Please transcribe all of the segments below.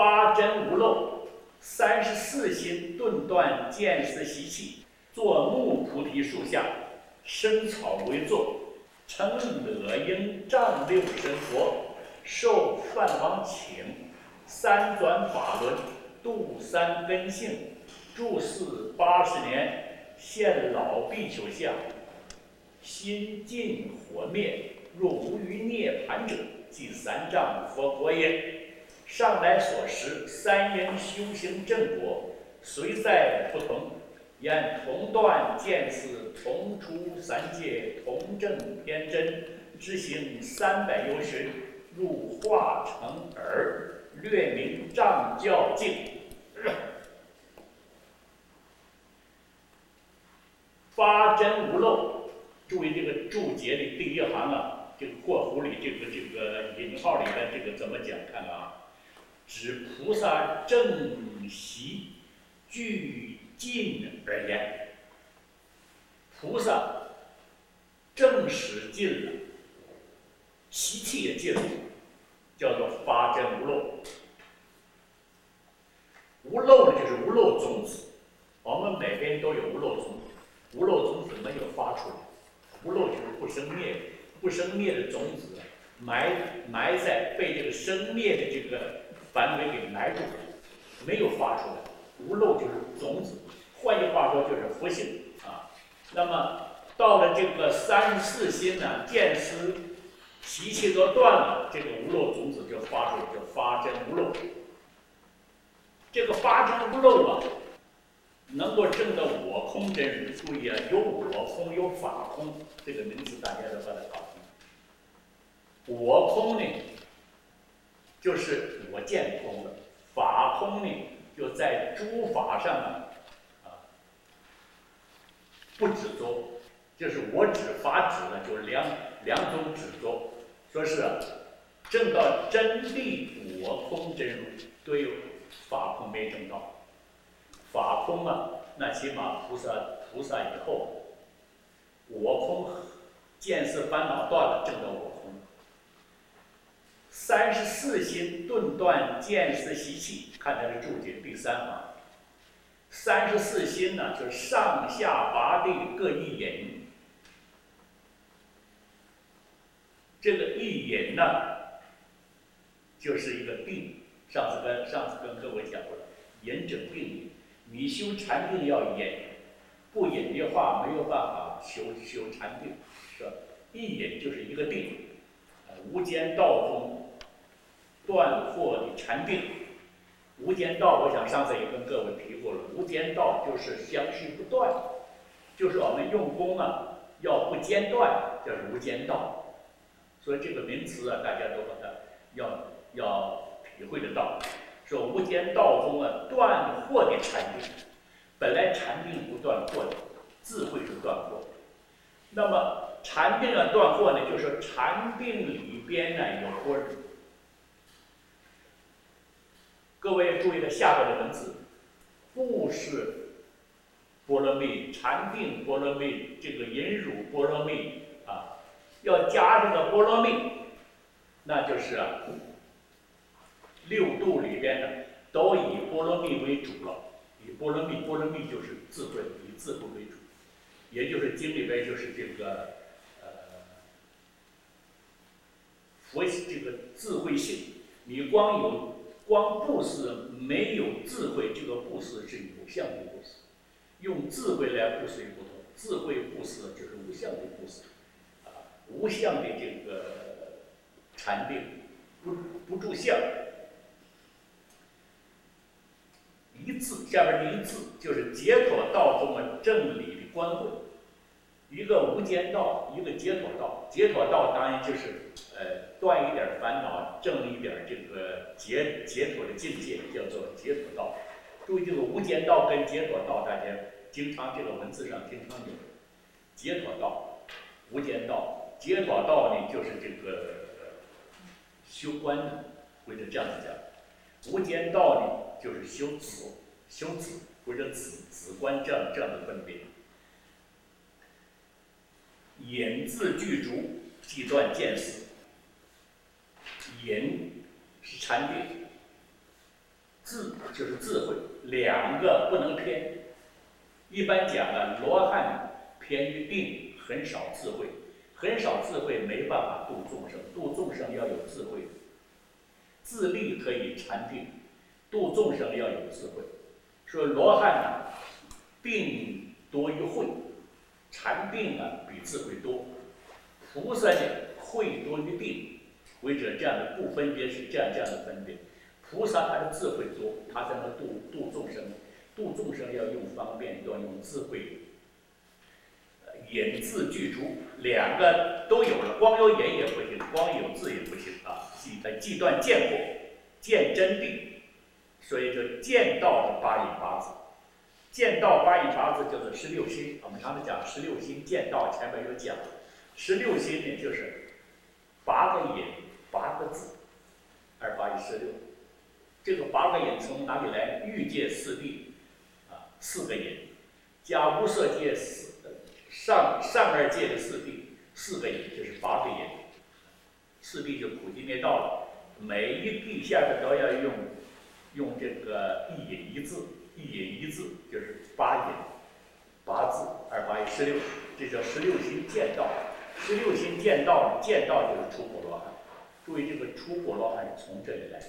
发真无漏，34心顿断见思习气，坐木菩提树下，生草为坐，乘乐应丈六神佛，受梵王请，三转法轮，度三根性，住寺80年，现老比丘相，心尽火灭，若无余涅盘者，即三藏佛国也。上来所识，三因修行正果，虽在不同，言同断见思，同出三界，同证偏真，知行300由旬，入化成耳，略名藏教境。发真无漏，注意这个注解里第一行啊，这个括弧里这个引号里的这个怎么讲？看看啊，指菩萨正习俱尽而言，菩萨正使尽了，习气也尽了，叫做发真无漏。无漏呢，就是无漏种子，我们每个人都有无漏种子。无漏种子没有发出来，无漏就是不生灭，不生灭的种子埋在被这个生灭的这个范围给埋住了，没有发出来。无漏就是种子，换句话说就是佛性啊。那么到了这个34心呢，见思习气都断了，这个无漏种子就发出来，就发真无漏。这个发真无漏啊，能够证到我空真如。注意啊，有我空，有法空，这个名词大家都把它搞清。我空呢，就是我见空了；法空呢，就在诸法上不执着，就是我执法执呢，就两种执着。说是证到真谛我空真如，对法空没证到。法空啊，那起码菩萨以后，我空见思烦恼断了，证到我空。34心顿断见思习气，看它的注解第3行。34心呢，就是上下8地各一引。这个一引呢，就是一个定。上次跟各位讲过了，引者定力。你修禅定要引，不引的话没有办法修禅定，是吧？一引就是一个定，无间道中断惑的禅定。无间道，我想上次也跟各位提过了，无间道就是相续不断，就是我们用功啊要不间断，叫无间道。所以这个名词啊，大家都把它要体会得到。说无间道中啊，断惑的禅定，本来禅定不断惑的，智慧是断惑。那么禅定啊断惑呢，就是说禅定里边呢有般若。各位注意了下边的文字，不是般若蜜，禅定般若蜜，这个引入般若蜜啊，要加这个般若蜜，那就是6度里边呢，都以般若蜜为主了。以般若蜜就是智慧，以智慧为主，也就是经里边就是这个佛这个智慧性。你光布施没有智慧，这个布施是有相的布施。用智慧来布施不同，智慧布施就是无相的布施，无相的这个禅定，不住相。一字下边的一字就是解脱道中的正理的观会，一个无间道，一个解脱道。解脱道当然就是断一点烦恼，证一点这个解脱的境界，叫做解脱道。注意这个无间道跟解脱道，大家经常这个文字上经常有解脱道、无间道。解脱道呢，就是这个修观的，或者这样子讲。无间道呢，就是修止或者止观这样的分别。引字具足，即断见思。引是禅定， 就是智慧，两个不能偏。一般讲啊，罗汉偏于定，很少智慧，很少智慧没办法度众生，度众生要有智慧。自立可以禅定，度众生要有智慧。说罗汉呢，定多于慧，禅定呢比智慧多。菩萨呢，慧多于定，为者这样的不分别是这样的分别。菩萨他的智慧多，他才能度众生。度众生要用方便，要用智慧。引字具足，两个都有了，光有引也不行，光有字也不行啊。既断见惑，见真谛，所以就见道的八隐八字。见道八隐八字就是16心，我们常常讲16心见道，前面有讲。16心呢就是8个隐8个字，2、8、16。这个8个隐从哪里来？欲界四谛啊，4个隐，加无色界上二界的四谛，4个隐就是8个隐。四谛就普济灭道了，每一谛下边都要用这个一隐一字，一隐一字就是8隐8字，2、8、16，这叫16心见道。16心见道，见道就是出果罗汉。注意这个出果罗汉从这里来。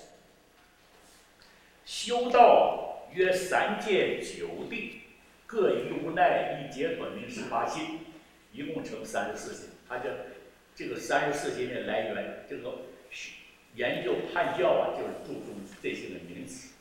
修道约3界9谛，各一无奈，一解脱，名18心，一共成34心。它这个34心的来源，这个研究汉教啊，就是注重这些个名词。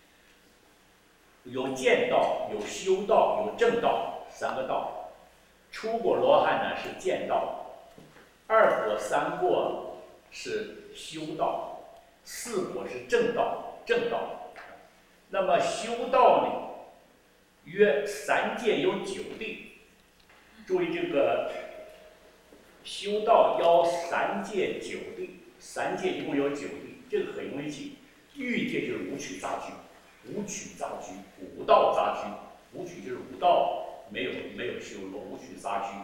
有见道，有修道，有正道，3个道。出果罗汉呢是见道，2果3果是修道，4果是正道，正道。那么修道呢，约3界有9谛。注意这个修道要3界9谛，3界一共有9谛，这个很容易记。欲界就是五取杂居，五取杂居，五道杂居，五取就是五道没有修罗，五取杂居。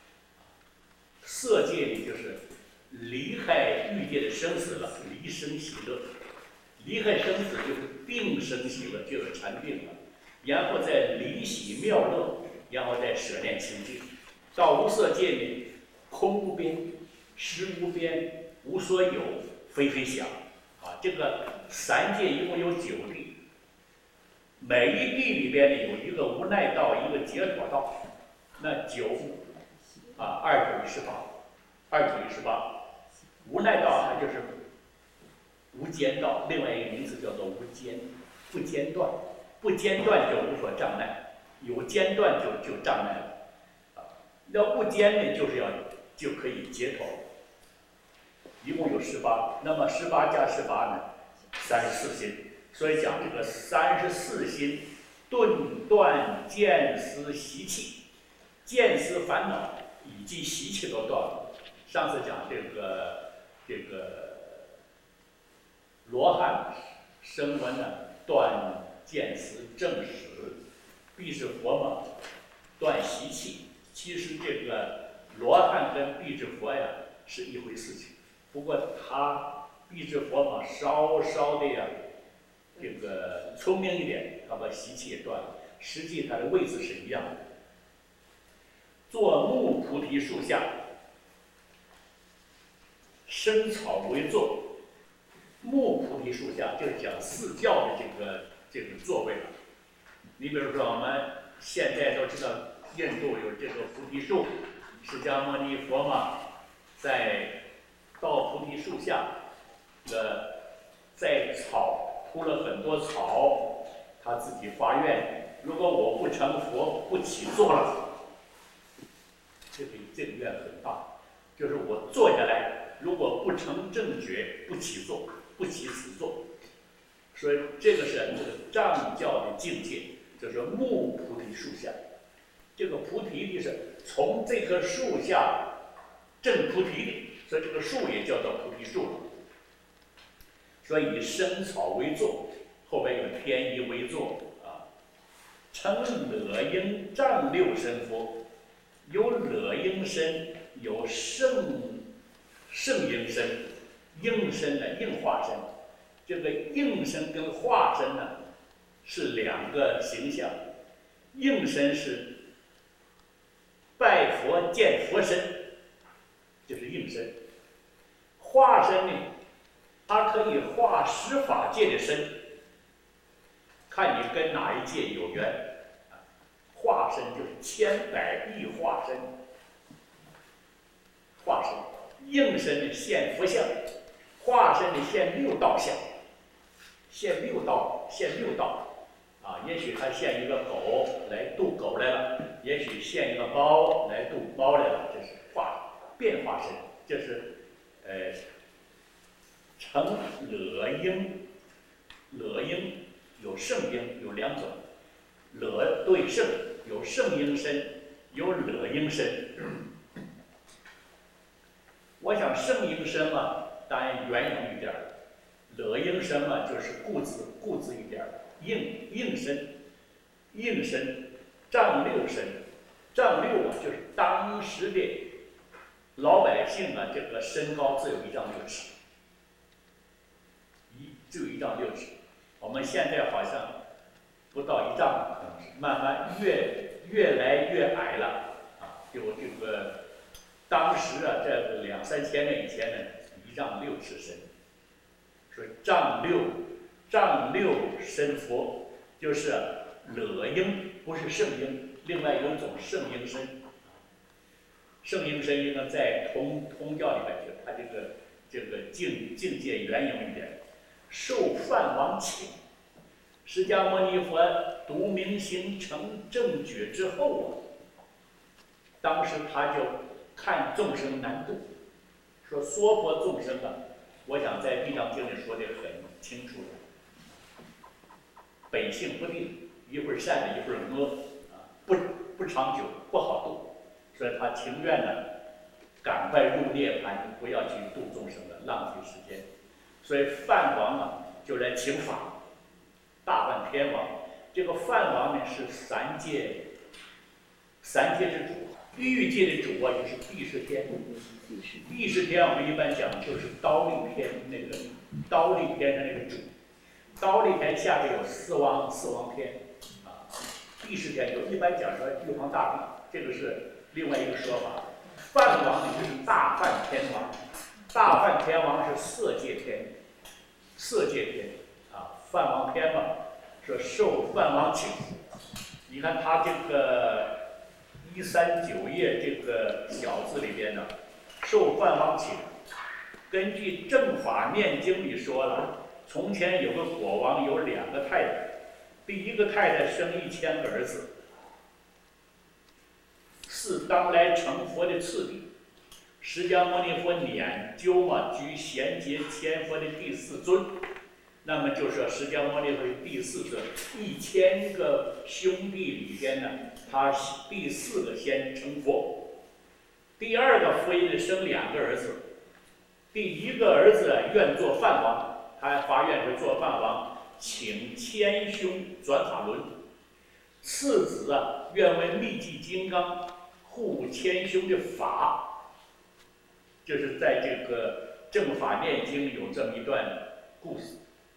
色界里就是离开欲界的生死了，离生喜乐。离开生死就是定生喜乐，就是禅定了，然后再离喜妙乐，然后再舍念清净。到无色界里，空无边，实无边，无所有，非非想。啊，这个3界一共有9谛，每一谛里边呢有一个无奈道，一个解脱道。那9啊，2九一18，无奈道它就是无间道，另外一个名词叫做无间，不间断，不间断就无所障碍，有间断就障碍了。要不间呢，就可以解脱。一共有18，那么18加18呢，34心。所以讲这个34心，顿断见思习气，见思烦恼以及习气都断了。上次讲这个罗汉声闻呢，断见思正识，必是佛嘛，断习气。其实这个罗汉跟必是佛呀是一回事情，不过他必是佛嘛，稍的呀，这个聪明一点，他把习气也断了，实际他的位置是一样的。坐木菩提树下，生草为坐。木菩提树下就是讲四教的这个座位了。你比如说我们现在都知道印度有这个菩提树，释迦牟尼佛嘛，在到菩提树下，在草铺了很多草，他自己发愿，如果我不成佛，不起坐了，这个愿很大，就是我坐下来，如果不成正觉，不起坐，不起此坐。所以这个是这个藏教的境界，就是木菩提树下。这个菩提就是从这棵树下证菩提的，所以这个树也叫做菩提树。所以以生草为坐，后边有天衣为坐啊。称乐应丈六身佛，有乐应身，有圣应身，应身呢应化身。这个应身跟化身呢， 是两个形象，应身是拜佛见佛身，就是应身。化身呢，它可以化十法界的身，看你跟哪一界有缘。化身就是千百亿化身，化身。应身呢现佛相，化身呢现六道相，现六道。也许他现一个狗来渡狗来了，也许现一个猫来渡猫来了，这是变化身，就是成乐应。乐应有圣应，有两种，乐对圣，有圣应身，有乐应身。我想圣应身嘛，当然圆融一点儿；乐应身嘛，就是固执一点儿。应身，丈六身，丈六啊，就是当时的老百姓啊，这个身高只有1丈6尺，只有1丈6尺。我们现在好像不到1丈，可能是慢慢越来越矮了啊！就这个当时啊，这2、3千年以前呢，1丈6尺身，说丈六身佛，就是乐应，不是圣应。另外有一种圣应身，圣应身应该在通教里边去，它这个境界圆融一点。受梵王请，释迦牟尼佛读明心成正觉之后啊，当时他就看众生难度，说娑婆众生啊，我想在《地藏经》里说的很清楚的，本性不定，一会儿善的，一会儿恶啊，不长久，不好度，所以他情愿呢，赶快入涅槃，不要去度众生了，浪费时间。所以梵王啊，就来请法，大梵天王。这个梵王呢是三界之主，地狱界的主啊，就是帝释天。帝释天我们一般讲就是忉利天，那个忉利天的那个主。忉利天下面有四王天啊，帝释天就一般讲说玉皇大帝，这个是另外一个说法。梵王呢就是大梵天王，大梵天王是色界天啊，梵王天嘛，说受梵王请。你看他这个139页这个小字里边呢，受梵王请。根据《正法念经》里说了，从前有个国王有2个太太，第一个太太生1000个儿子，是当来成佛的次第。释迦牟尼佛研究嘛，居贤劫千佛的第4尊，那么就说释迦牟尼佛的第4尊，1000个兄弟里边呢，他第4个先成佛，第2个夫人生2个儿子，第1个儿子愿做梵王，他发愿会做梵王，请千兄转法轮，次子啊愿为密寂金刚，护千兄的法。就是在这个正法念经有这么一段故事。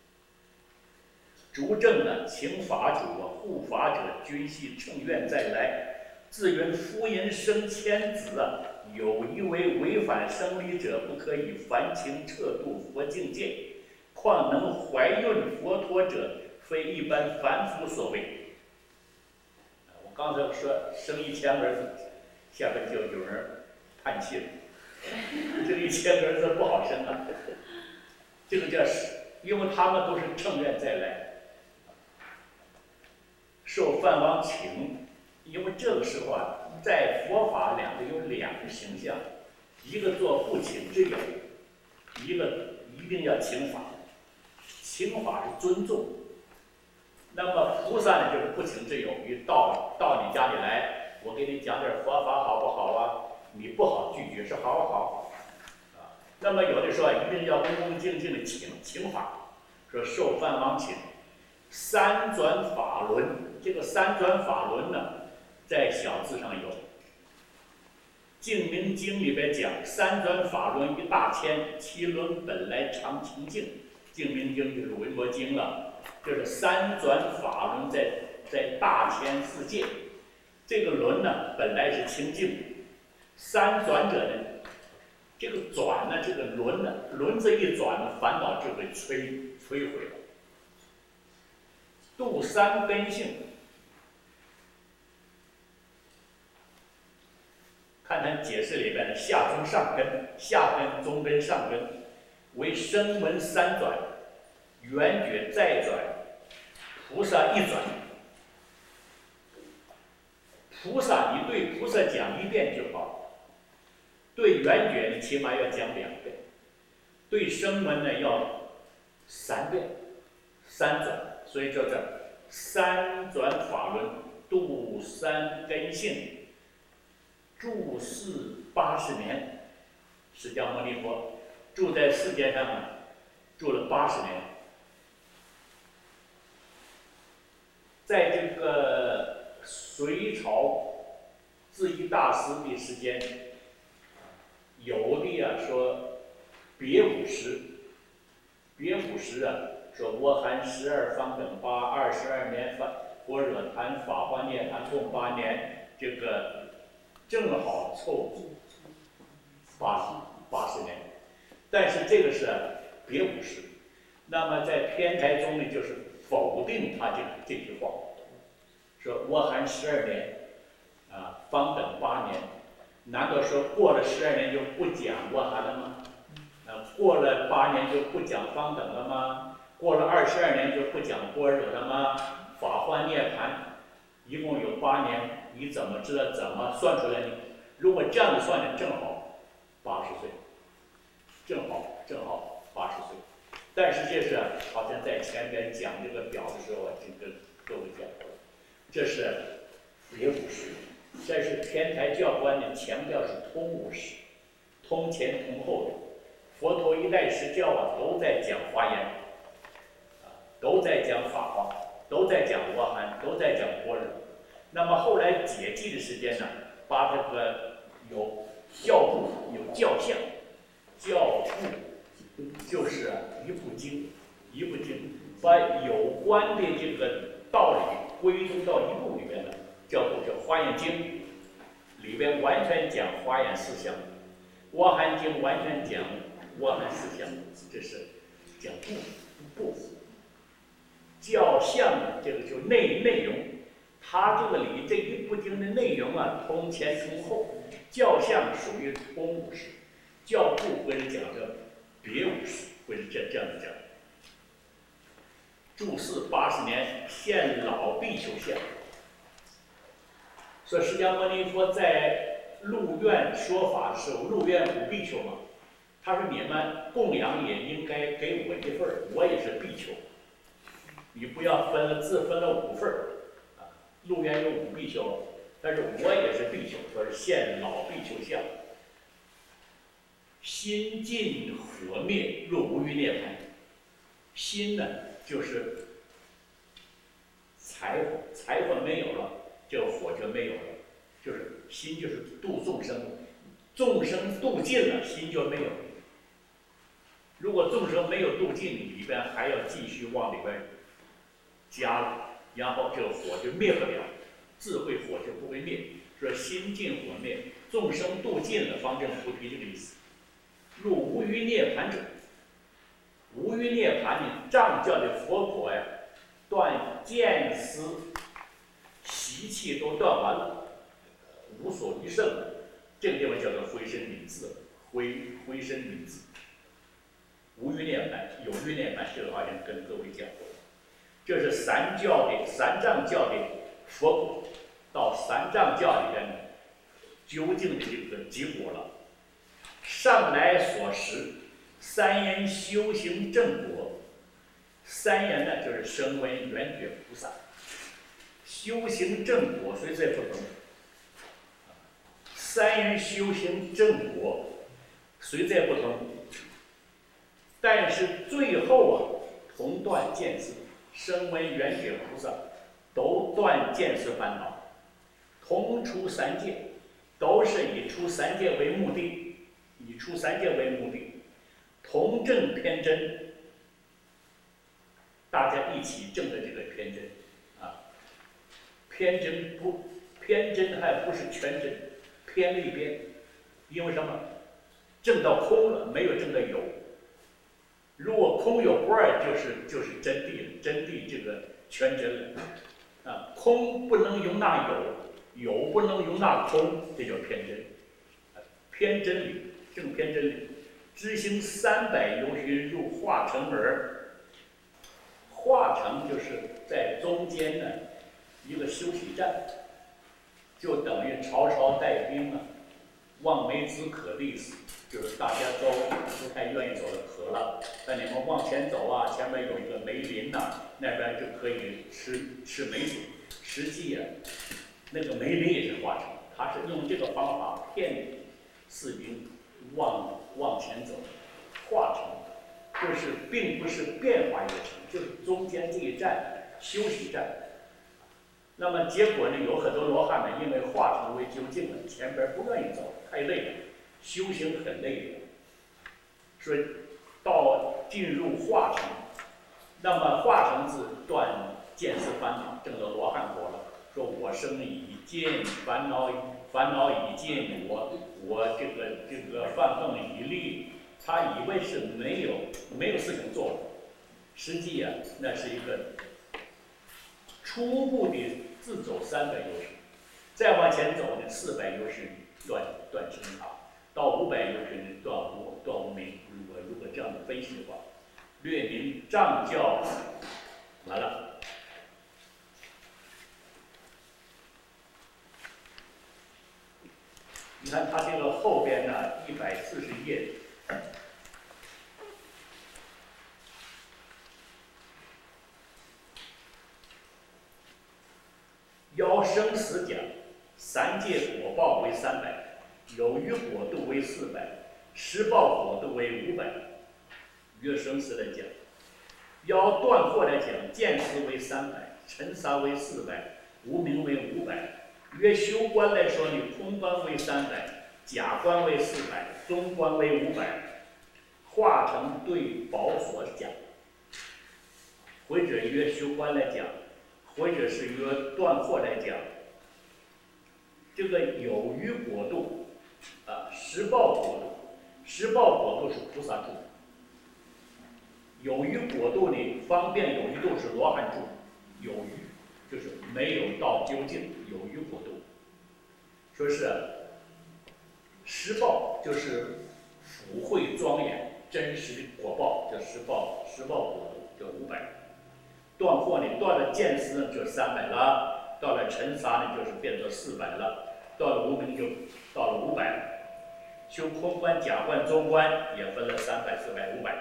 竺正呢，请法主啊，护法者均系乘愿再来，自云夫人生千子啊，有一为违反生理者，不可以凡情彻度佛境界，况能怀孕佛陀者，非一般凡夫所为。我刚才说生1000个儿子，下边就有人叹气了。这1000个儿子不好生啊，这个叫因为他们都是乘愿再来，受梵王请。因为这个时候啊，在佛法有2个形象，一个做不请之友，一个一定要请法。请法是尊重，那么菩萨呢就是不请之友，到你家里来，我给你讲点佛法好不好啊？你不好拒绝，是好啊。那么有的说一定要恭恭敬敬的请法，说受梵王请，3转法轮。这个3转法轮呢，在小字上有。净明经里边讲，3转法轮1大千，其轮本来常清净。净明经就是维摩经了， 就是三转法轮在大千世界。这个轮呢本来是清净的，三转者呢，这个转呢，这个轮呢，轮子一转呢，烦恼就被摧毁了。度三根性，看看解释里边的下中上根，下根、中根、上根为声闻三转，缘觉再转，菩萨一转。菩萨，你对菩萨讲1遍就好，对缘觉你起码要讲2遍，对声闻呢要3遍，3转，所以叫做三转法轮，度三根性，住世80年。释迦牟尼佛住在世界上呢，住了80年，在这个隋朝智益大师的时间，有的说别50，说我含12方等8 22年般若谈法华涅盘共8年，这个正好凑80年，但是这个是别50。那么在天台宗呢，就是否定他这句话，说我含12年，方等8年，难道说过了12年就不讲我含了吗？过了8年就不讲方等了吗？过了22年就不讲般若了吗？法华涅盘一共有8年，你怎么知道怎么算出来呢？如果这样子算呢，正好80岁，正好80岁。但是这是好像在前边讲这个表的时候，就跟各位讲过了，这是别50，这是天台教官呢强调是通50，通前通后的。佛陀一代时教都在讲华严，都在讲法华，都在讲阿含，都在讲般若。那么后来解寂的时间呢，把这个有教部有教相，教部就是一部经，把有关的这个道理归宗到一部里边的，叫部叫《华严经》，里边完全讲华严思想，《阿含经》完全讲阿含思想，这是讲部。教相这个就内容，它这个里这一部经的内容通前通后，教相属于通50，教部或者讲这别50，或者这样子讲。住世80年，现老比丘相。说释迦牟尼佛在入院说法的时候，入院5比丘嘛，他说你们供养也应该给我一份，我也是比丘。你不要自分了5份入园有5比丘，但是我也是比丘，说是现老比丘相。心尽火灭，入无余涅槃。心呢，就是财火没有了，这个火就没有了，就是心就是度众生，众生度尽了，心就没有了。如果众生没有度尽，里边还要继续往里边加了，然后这个火就灭不了，智慧火就不会灭。说心尽火灭，众生度尽了，方证菩提这个意思。入无余涅槃者，无余涅槃呢，藏教的佛果呀，断见思、习气都断完了，无所余剩了。这个地方叫做回身明智，回身明智。无余涅槃，有余涅槃，这个好像跟各位讲过。这是三藏教的佛果，到三藏教里边呢，究竟的这个结果了。上来所识，三言修行正果。三言呢，就是声闻缘觉菩萨。修行正果虽在不同，三言修行正果虽在不同，但是最后同断见思。声闻缘觉菩萨都断见思烦恼，同出三界，都是以出三界为目的，同证偏真。 大家一起证的这个偏真，啊，偏真还不是全真，偏了一边，因为什么？证到空了，没有证到有。如果空有不二，就是真谛了，真谛这个全真了，啊，空不能容纳有，有不能容纳空，这叫偏真，偏真理，正偏真理。知行300由旬入化城而，化城就是在中间呢一个休息站，就等于曹操带兵啊，望梅止渴的意思，就是大家都不太愿意走的渴了，但你们往前走啊，前面有一个梅林呐，那边就可以吃梅子。实际啊，那个梅林也是化城，他是用这个方法骗士兵往前走，化城就是并不是变化一个城，就是中间这一站休息站。那么结果呢，有很多罗汉呢，因为化城为究竟了，前边不愿意走，太累了，修行很累的，所以进入化城。那么化城是断见思烦恼，证得罗汉果了。说我生已尽，烦恼已尽，我这个饭饭已立，他以为是没有事情做了，实际啊，那是一个初步的自走300由旬，再往前走呢400由旬断尘沙，到500由旬断无明。如果这样的分析的话，略明藏教完了。你看它这个后边呢，140页。邀生死讲，3界果报为300，有余果度为400，实报果度为500。约生死来讲，要断惑来讲，见思为300，尘沙为400，无明为500。约修观来说呢，空观为300，假观为400，中观为500。化成对宝所讲，或者约修观来讲，或者是约断惑来讲，这个有余果度啊，实报果度，实报果度是菩萨住，有余果度呢，方便有余度是罗汉住，有余就是没有到究竟，有余果度。说是实报就是福慧庄严真实的果报，叫实报果度叫500。断惑呢，断了见思呢就300了，到了尘沙呢就是变成400了，到了无明就到了500。修空观、假观、中观也分了300、400、500。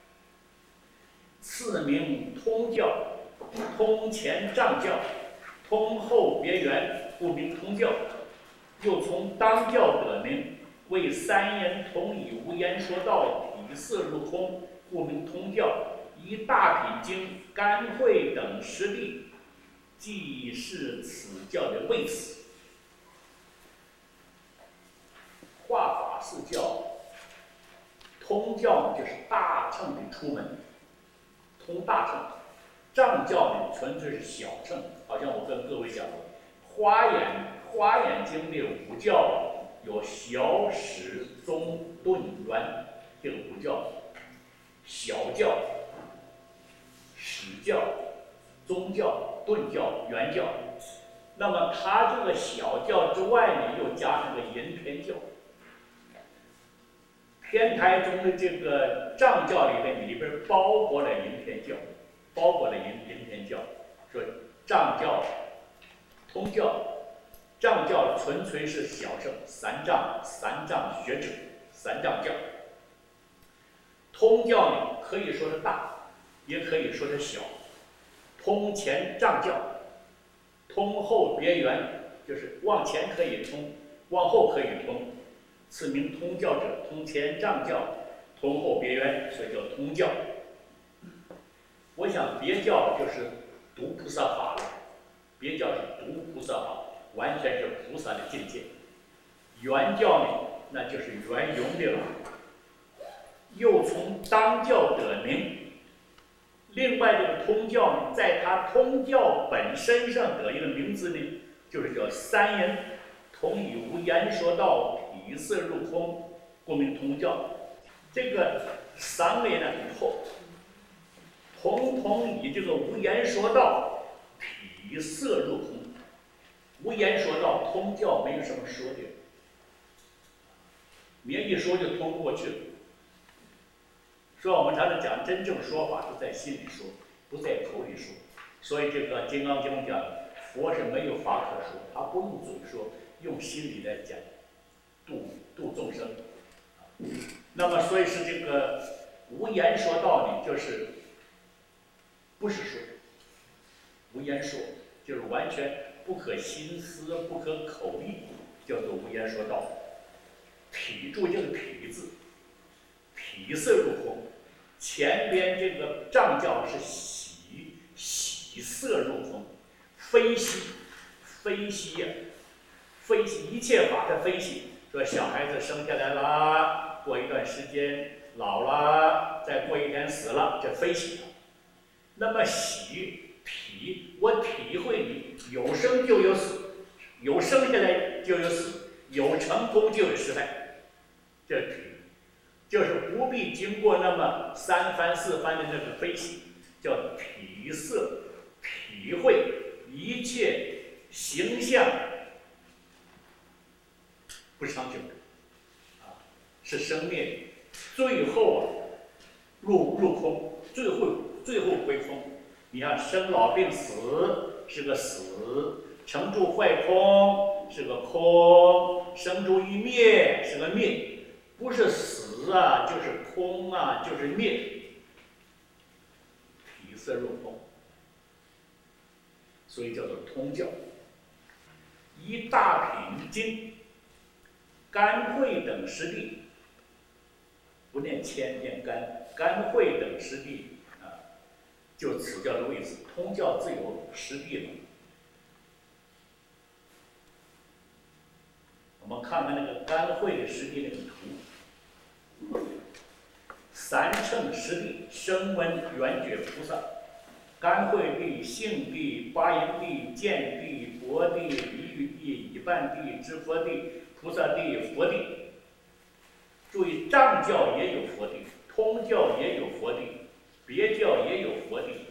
次名通教，通前藏教，通后别圆，故名通教。又从当教得名，为3言同以无言说道，以色入空，故名通教。以大品经、干会等实例，即是此教的位次。化法是教，通教呢就是大乘的出门，通大乘。藏教呢纯粹是小乘，好像我跟各位讲过，华严经的5教有小、始、中、顿、圆，这个5教，小教、始教、中教、顿教、圆教。那么它这个小教之外呢，又加上个淫偏教。天台宗的这个藏教里边包裹了淫偏教，说藏教、通教。藏教纯粹是小乘，三藏学者，三藏教。通教呢，可以说是大，也可以说是小。通前藏教，通后别圆，就是往前可以通，往后可以通。此名通教者，通前藏教，通后别圆，所以叫通教。我想别教就是读菩萨法了，别教是读菩萨法。完全是菩萨的境界。圆教呢，那就是圆融的了。又从当教得名， 另外这个通教呢，在它通教本身上得一个名字呢，就是叫三言同以无言说道，体色入空，故名通教。这个三位呢，同以这个无言说道，体色入空。无言说道，通教没有什么说的，你一说就通不过去了。说我们常常讲，真正说法是在心里说，不在口里说。所以这个《金刚经》讲，佛是没有法可说，他不用嘴说，用心里来讲，度众生。那么，所以是这个无言说道呢，就是不是说，无言说，就是完全不可心思，不可口议，叫做无言说道。体，注意这个体字，体色入空。前边这个藏教是喜色入空，非喜呀，非喜一切法的非喜。说小孩子生下来了，过一段时间老了，再过一天死了，这非喜。那么喜体，我体会你有生就有死，有生下来就有死，有成功就有失败，这体。就是不必经过那么三番四番的那个分析，叫体色，体会一切形象不长久的，是生灭，最后入空，最后归空。你看生老病死是个死，成住坏空是个空，生住一灭是个灭。不是死啊，就是空啊，就是灭，体色入空，所以叫做通教。一大品经，甘惠等十地，不念谦，念甘惠等十地啊，就此教的位置。通教自有十地了。我们看看那个甘惠的十地那个图。三乘十地，声闻缘觉菩萨，甘惠地、性地、八音地、见地、佛地、离欲地、已半地、知佛地、菩萨地、佛地。注意，藏教也有佛地，通教也有佛地，别教也有佛地。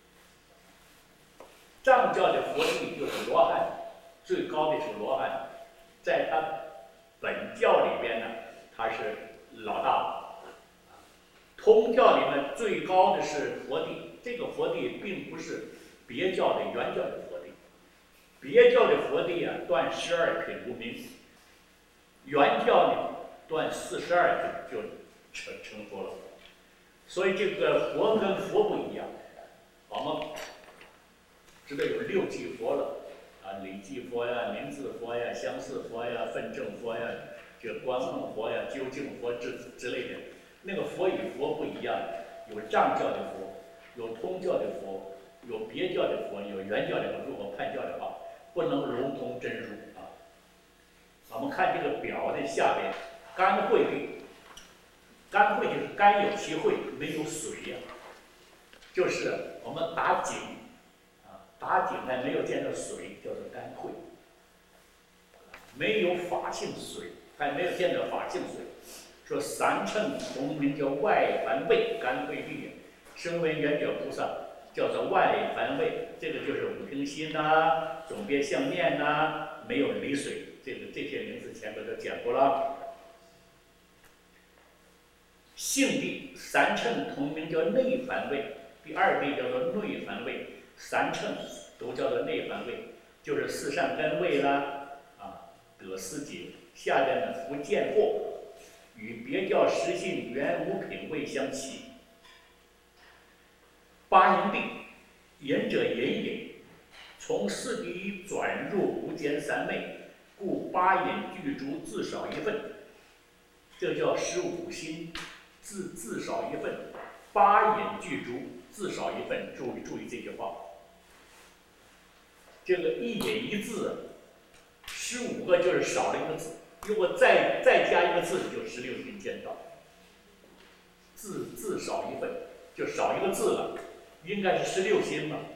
藏教的佛地就是罗汉，最高的是罗汉，在他本教里边呢，他是老大。通教里面最高的是佛地，这个佛地并不是别教的原教的佛地，别教的佛地啊，断12品无名，原教呢断42品就成佛了。所以这个佛跟佛不一样，我们知道有6即佛了啊，理即佛呀、名字佛呀、相似佛呀、分正佛呀、这个观空佛呀、究竟佛之类的。那个佛与佛不一样，有藏教的佛，有通教的佛，有别教的佛，有原教的佛。如果判教的话，不能融通真如啊。我们看这个表的下边，甘惠地，甘惠就是甘有其惠，没有水呀、就是我们打井啊，打井还没有见到水，叫做甘惠。没有法性水，还没有见到法性水。说三乘同名叫外凡位，甘惠地，声闻缘觉菩萨叫做外凡位，这个就是五听心呐、总别相念呐、没有离水，这些名字前面都讲过了。性地三乘同名叫内凡位，第二地叫做内凡位，三乘都叫做内凡位，就是四善根位啦，得思解，下边的福见惑。与别教实性原无品位相齐。八音地，言者言也，从四地转入无间三昧，故八音具足自少一份。这叫15心，自少一份。八音具足自少一份，注意这句话。这个一音一字，15个就是少了一个字。如果再加一个字，就16心见道。自少一份，就少一个字了。 应该是16心吧。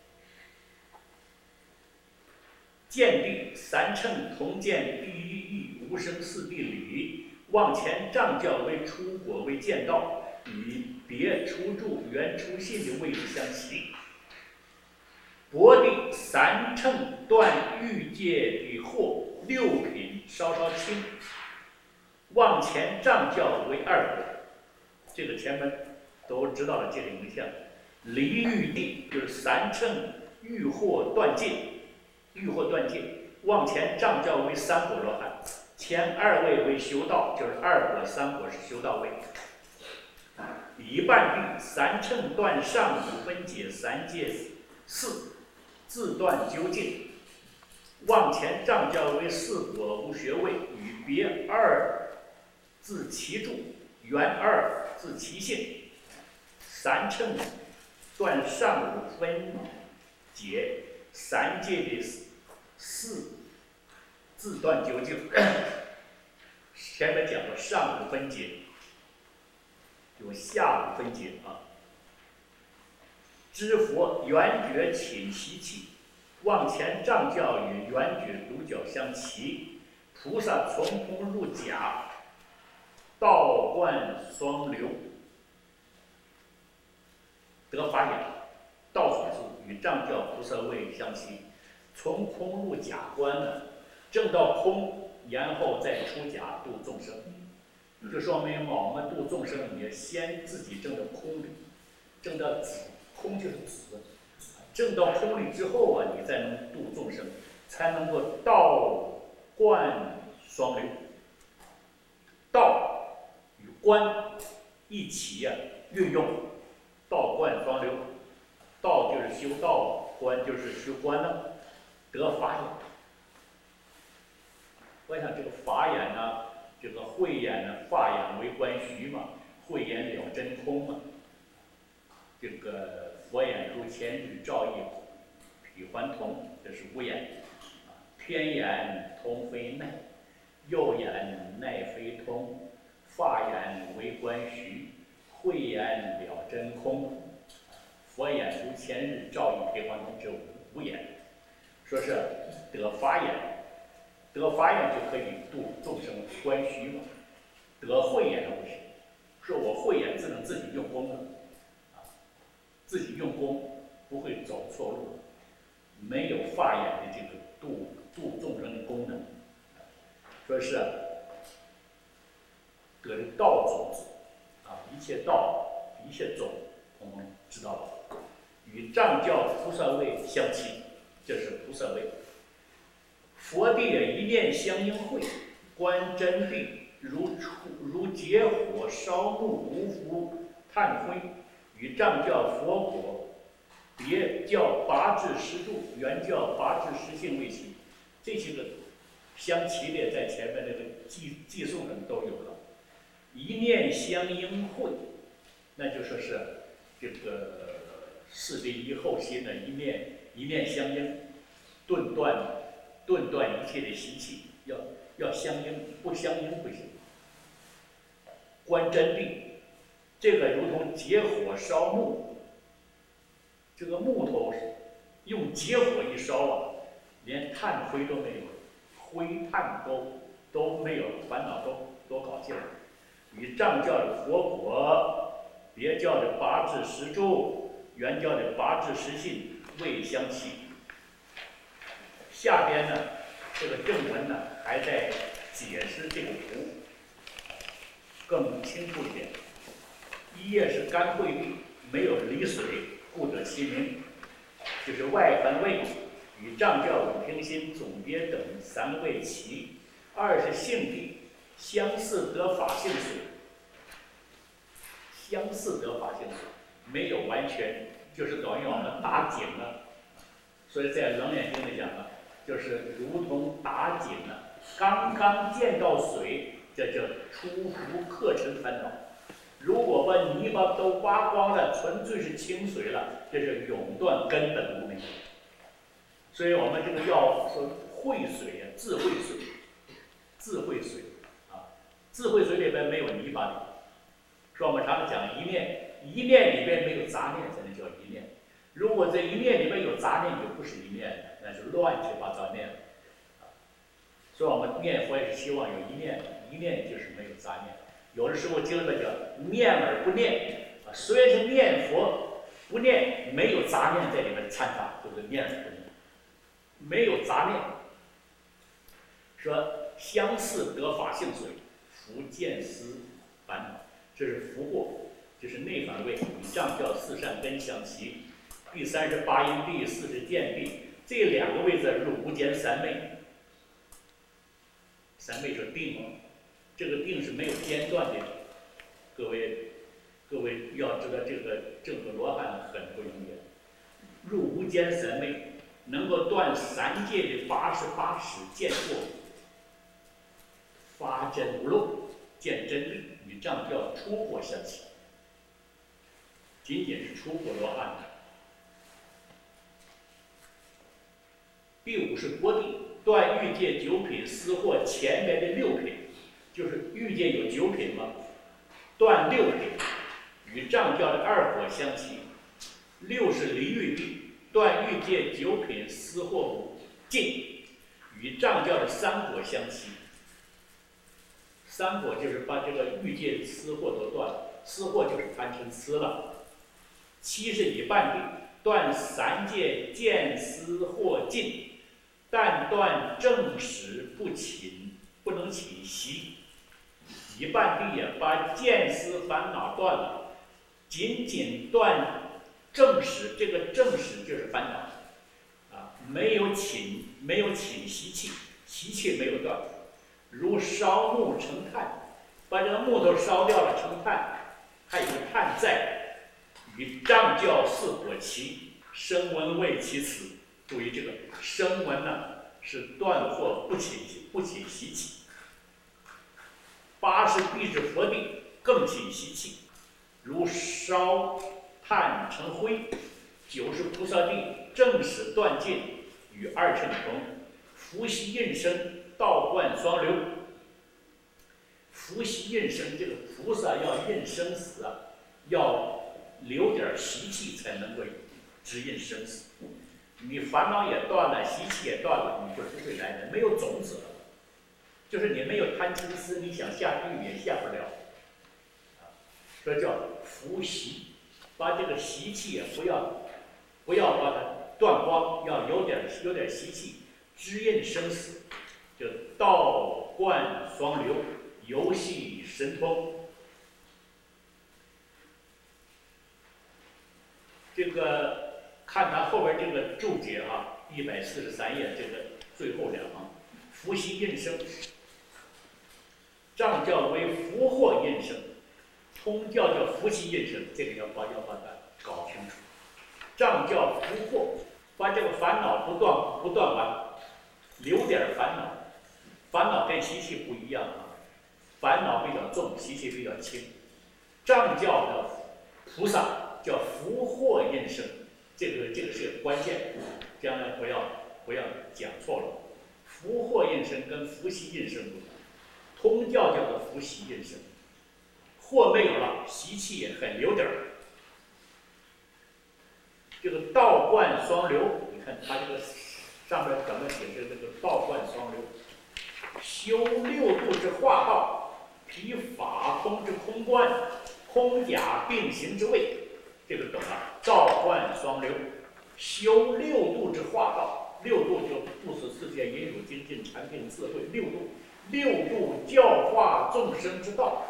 见地三乘同见第一义无生四谛理，往前丈教为出果为见道，与别出住原出信的位置相齐。博地三乘断欲界的惑六品稍稍轻，往前丈教为二果。这个前面都知道了这个影像。离欲地就是三乘欲惑断尽。欲惑断尽，往前丈教为三果罗汉，前二位为修道，就是二果、三果是修道位。一半地三乘断上五分解三界四，自断究竟。往前丈教为四果无学位，与别二自其住，原二自其性。三乘断上五分解三界的四自断究竟。前面讲过上五分解，有下五分解啊。知佛圆觉寝习气，往前丈教与圆觉独角相齐。菩萨从空入假，道观双流，得法眼，道所住与丈教菩萨位相齐。从空入假观呢，证到空，然后再出假度众生。就说明我们度众生也先自己证到空里，证到子，空就是子，证到空里之后啊，你才能度众生，才能够道观双流。道与观一起啊运用，道观双流。道就是修道，观就是修观了。得法眼，我想这个法眼呢，这个慧眼呢，法眼为观虚嘛，慧眼了真空嘛。这个佛眼如前日照一彼还同，这是无眼。偏眼通非内，右眼内非通，法眼为观虚，慧眼了真空。佛眼如前日照一彼还同，这无眼。说是得法眼，得法眼就可以度众生观虚嘛。得慧眼不行，说我慧眼自能自己用功了，自己用功不会走错路，没有法眼的这个度众生的功能。说是得的道种子啊，一切道一切种，我们知道了，与丈教菩萨位相齐。这是菩萨位。佛地一念相应会，观真谛如结火烧木无福炭灰，与丈教佛果，别教八智十住，原教八智十性为齐。这些个相齐列在前面那个记诵上都有了。一念相应会，那就说是这个四谛一后心的一念相应，顿断一切的习气，要相应，不相应不行。观真谛，这个如同结火烧木，这个木头用结火一烧啊，连炭灰都没有，灰炭都没有，烦恼都搞尽了。与丈教的佛果，别教的八智十住，原教的八智十性未相齐。下边呢，这个正文呢还在解释这个图，更清楚一点。一页是干慧地，没有离水，故得其名。就是外凡位与丈教五平心总别等三位齐。二是性地，相似得法性水，相似得法性水，没有完全，就是等于我们打井了。所以在《楞严经》里讲了，就是如同打井了，刚刚见到水，这叫出伏客尘烦恼。如果把泥巴都挖光了，纯粹是清水了，这是永断根本无明。所以我们这个要说慧水啊，智慧水，智慧水啊，智慧水里边没有泥巴的。说我们常常讲一念，一念里边没有杂念，才能叫一念。 如果这一念里面有杂念，就不是一念，那是乱七八糟念。所以我们念佛也是希望有一念，一念就是没有杂念。有的时候经的叫念而不念啊，虽然是念佛不念，没有杂念在里面掺杂，就是念而不念，没有杂念。说相似得法性水，福见思烦恼，这是福祸，就是内反位，与障教四善根相齐。第38因地，40见地，这两个位置入无间三昧。三昧说定，这个定是没有间断的。各位要知道，这个证得罗汉很不容易。入无间三昧，能够断三界的88识见过，发真无漏，见真理，与障教出火相起。仅仅是出火罗汉。第5是波地，断欲界9品私货前面的6品，就是欲界有9品嘛，断6品，与障教的2火相齐。6是离欲地，断欲界9品私货尽，与障教的3火相齐。3火就是把这个欲界私货都断了，私货就是贪嗔痴了。7是以半地，断3界见思惑尽，但断正实不勤，不能起习。以半地也把见思烦恼断了，仅仅断正实，这个正实就是烦恼啊，没有起习气，习气没有断。如烧木成炭，把这个木头烧掉了成炭，还有炭在，与障教4火齐，声闻为其词。注意这个声闻呢，是断惑不起习气。8是必至佛地，更起习气，如烧炭成灰。9是菩萨地，正使断尽，与2乘同，伏羲应生，道观双流。伏羲应生，这个菩萨要应生死啊，要留点习气才能够指引生死。你烦恼也断了，习气也断了，你就不会来人，没有种子了。就是你没有贪嗔痴，你想下地狱也下不了。这叫伏羲，把这个习气也不要把它断光，要有点习气，知应生死，就道观双流，游戏神通。这个看他后边这个注解啊，143页这个最后2行，伏羲应生，藏教为福祸应生，通教叫伏羲应生，这个要把它搞清楚。藏教福祸，把这个烦恼不断完，留点烦恼。烦恼跟习气不一样啊，烦恼比较重，习气比较轻。藏教的菩萨叫福祸应生，这个是个关键，将来不要讲错了。福祸应生跟伏羲应生不同，通教叫做伏羲应生，祸没有了，习气也很留点儿。这个道观双流，你看它这个上面怎么解释这个道观双流？修6度之化道，披法空之空观，空假并行之位，这个懂了。道观双流，修6度之化道，6度就不死世间隐辱精进禅定智慧6度教化众生之道。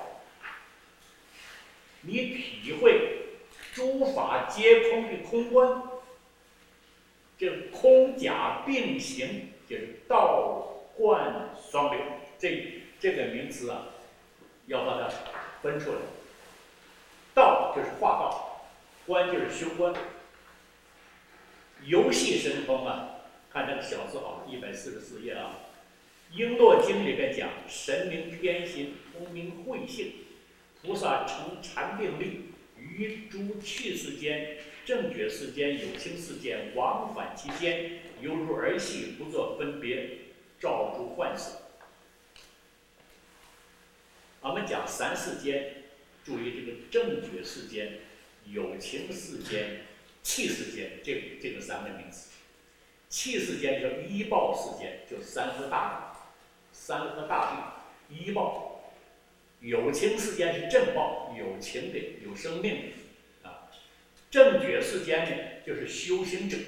你体会诸法皆空的空观，这空假并行就是道观双流。这个名词啊，要把它分出来。道就是化道，观就是修观。游戏神通啊，看这个小字好，144页啊。璎珞经里面讲，神明偏心，通明慧性，菩萨成禅定力，于诸趣世间、正觉世间、有情世间往返其间，犹如儿戏，不作分别，照诸幻色。我们讲3世间，注意这个正觉世间、有情世间、 气世间这个三个名词。气世间叫医报世间，就三合大病，医报。有情世间是正报，有情的，有生命的啊。正觉世间呢，就是修行者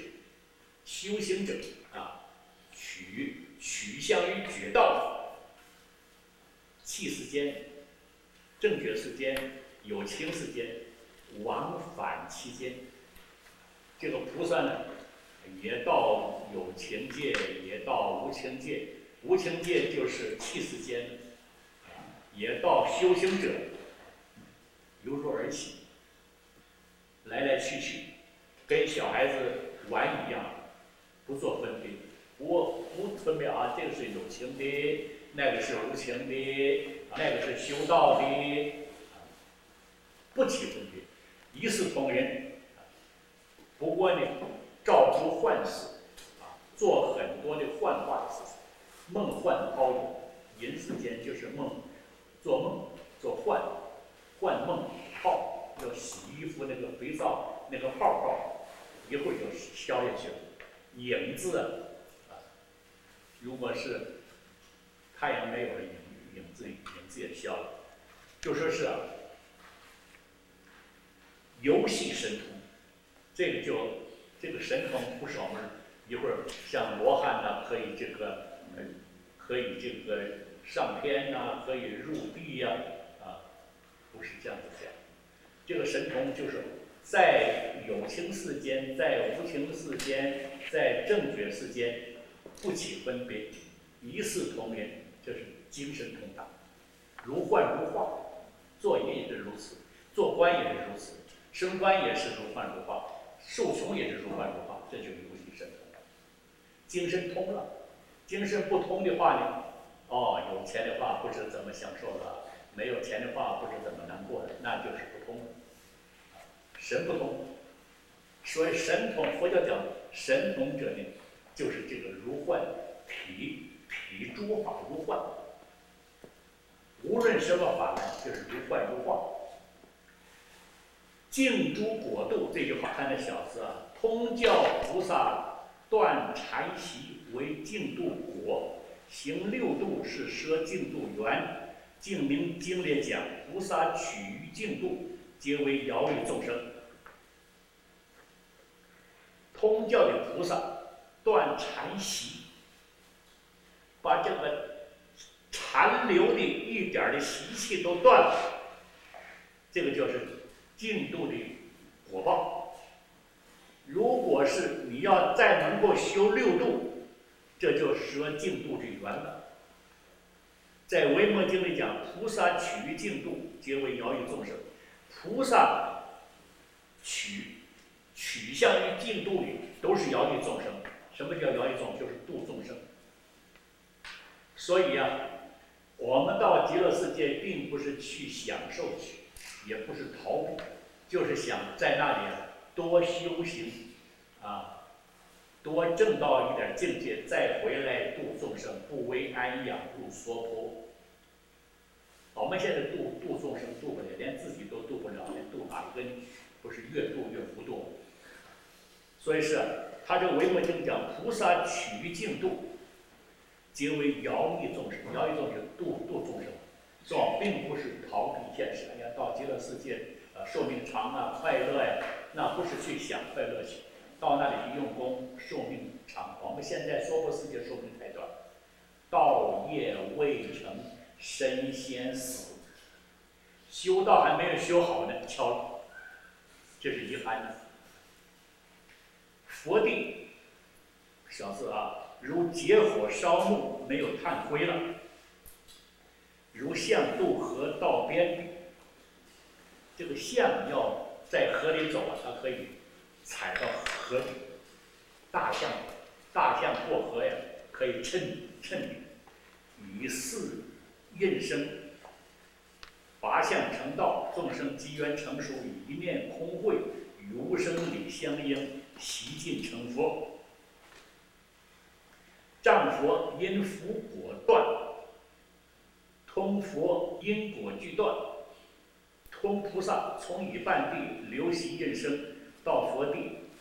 啊，取向于觉道。气世间、正觉世间、有情世间，往返其间。这个菩萨呢，也到有情界，也到无情界。无情界就是气世间，也到修行者，由弱而起，来来去去，跟小孩子玩一样，不做分别，不分别啊，这个是有情的，那个是无情的，那个是修道的，不起分别，一视同仁。不过呢，照诸幻事，做很多的幻化的事情，梦幻泡影，人世间就是梦。做梦，做幻梦泡，要洗衣服那个肥皂那个泡，一会儿就消下去了。影子啊，如果是太阳没有了，影子也消了。就说是游戏神通，这个神通不是我们一会儿像罗汉呐，可以这个上天呐，可以入地呀，不是这样子讲。这个神通就是在有情世间，在无情世间，在正觉世间，不起分别，一视同仁，这是精神通达，如幻如化。做人也是如此，做官也是如此，升官也是如幻如化，受穷也是如幻如化，这就是游戏神通。精神通了，精神不通的话呢？有钱的话不知怎么享受了，没有钱的话不知怎么难过了，那就是不通了。神不通，所以神通，佛教讲神通者呢，就是这个如幻，体诸法如幻，无论什么法门，就是如幻如化。净诸果度这句话看的小字啊，通教菩萨断禅习为净度果。行六度是摄净度缘，净明经里讲，菩萨取于净度，皆为饶益众生。通教的菩萨断禅习，把这个残留的一点的习气都断了，这个就是净度的果报。如果是你要再能够修六度，这就摄净度之缘了。在《维摩经》里讲，菩萨取于净度，皆为饶益众生。菩萨取向于净度里，都是饶益众生。什么叫饶益众生？就是度众生。所以我们到极乐世界，并不是去享受去，也不是逃避，就是想在那里多修行多证到一点境界，再回来度众生，不为安养入娑婆。我们现在度众生度不了，连自己都度不了，度哪一个不是越度越不度？所以他这个《维摩经》讲，菩萨取于净度，皆为饶益众生。饶益众生，度众生，并不是逃避现实。到极乐世界，寿命长快乐那不是去想快乐去。到那里去用功，寿命长。我们现在娑婆世界寿命太短，道业未成，身先死，修道还没有修好呢，敲了，这是遗憾的。佛地，小字如结火烧木，没有炭灰了；如象渡河到边，这个象要在河里走它可以踩到河里，大象过河可以趁雨，以示应生，拔相成道，众生机缘成熟，一念空慧，与无生理相应，习尽成佛。仗佛因福果断，通佛因果俱断，通菩萨从以半地流习应生，到佛地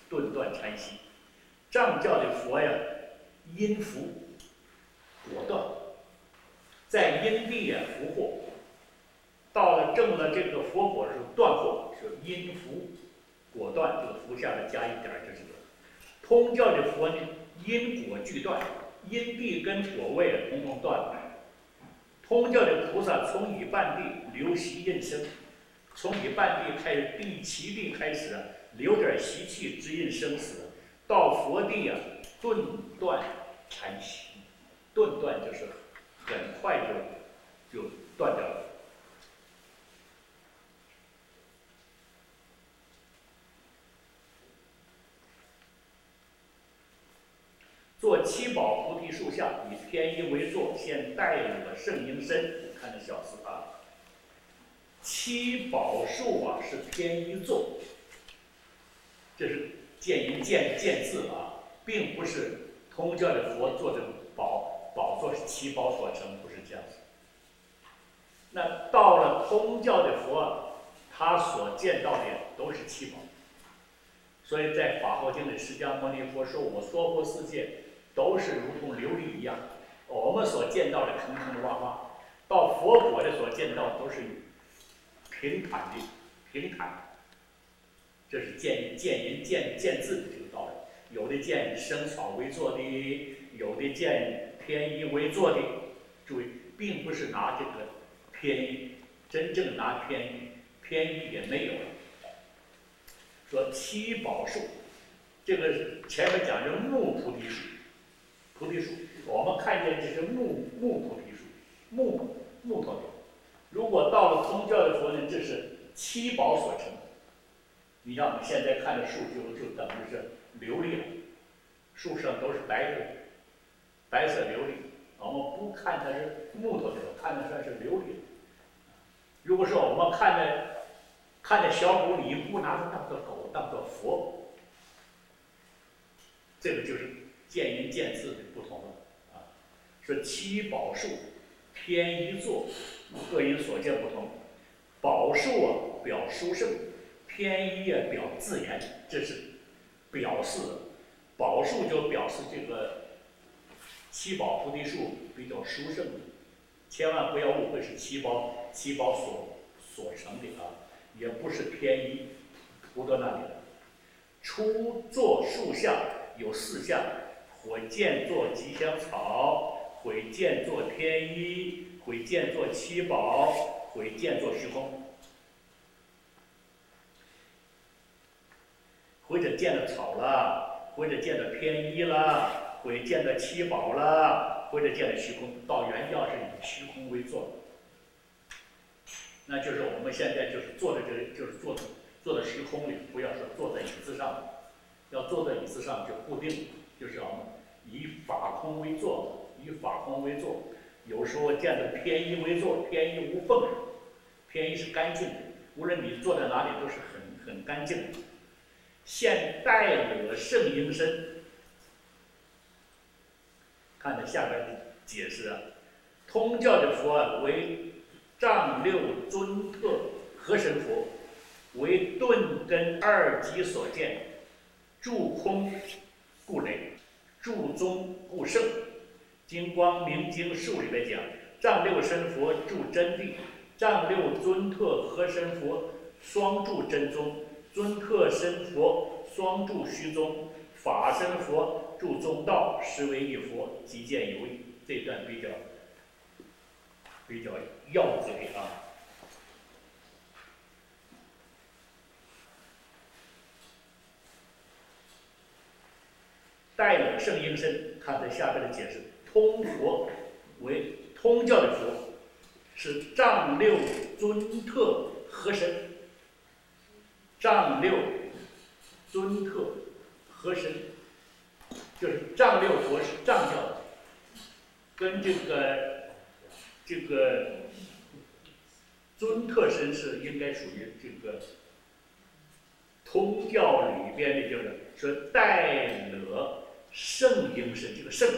禅息。藏教的佛呀，因伏果断，在因地呀伏惑，到了证了这个佛果的时候断惑，是因伏果断，这个伏下来加一点就是这个。通教的佛呢，因果俱断，因地跟果位统统断了。通教的菩萨从以半地留习印生，从以半地开始，第七地开始留点习气指引生死，到佛地顿断禅息。顿断就是很快就断掉了。做七宝菩提树下，以天衣为座，现带裸圣婴身。看这小字啊，七宝树是天衣座，这是见一见字啊，并不是通教的佛做的宝座是七宝所成，不是这样子。那到了通教的佛，他所见到的都是七宝，所以在《法华经》里，释迦牟尼佛说：“我娑婆世界都是如同琉璃一样，我们所见到的坑坑洼洼，到佛果的所见到都是平坦的，平坦。这是见人见智的这个道理。有的见生草为坐的，有的见天衣为坐的。注意，并不是拿这个偏衣，真正拿偏衣也没有。说七宝树，这个前面讲是木菩提树。菩提树，我们看见这是木菩提树，木头的。如果到了通教的佛呢，这是七宝所成。你像我们现在看的树就等于是琉璃了，树上都是白色琉璃。我们不看它是木头的，看的算是琉璃。如果说我们看着小狗，你不拿它当做狗，当做佛，这个就是见仁见智的不同了啊。说七宝树，天衣座，个人所见不同。宝树表殊胜，天衣表自然，这是表示宝树就表示这个七宝菩提树比较殊胜的，千万不要误会是七宝所成的啊。也不是天衣涂到那里的。初坐树下有四相：毁见作吉祥草，毁见作天衣，毁见作七宝，毁见作虚空。或者见了草了，或者见了天衣了，或者见了七宝了，或者见了虚空。到原教是以虚空为坐。那就是我们现在就是坐在这里，就是坐在虚空里，不要说坐在椅子上，要坐在椅子上就固定，就是我们以法空为坐，以法空为坐。有时候见着天衣为坐，天衣无缝，天衣是干净的，无论你坐在哪里都是很干净的。现带裸圣婴身，看着下边的解释通教的佛为丈六尊特合神佛，为顿根二极所见，住空故累，住中故胜。金光明经术里面讲，丈六身佛住真谛，丈六尊特合神佛双住真宗，尊特身佛双住虚宗，法身佛住中道，实为一佛，即见有异。这段比较要嘴啊。带裸圣婴身，看在下边的解释，通佛为通教的佛，是丈六尊特合神，丈六尊特合神，就是丈六佛是藏教的，跟这个尊特身是应该属于这个通教里边的，就是说带裸圣婴身，这个圣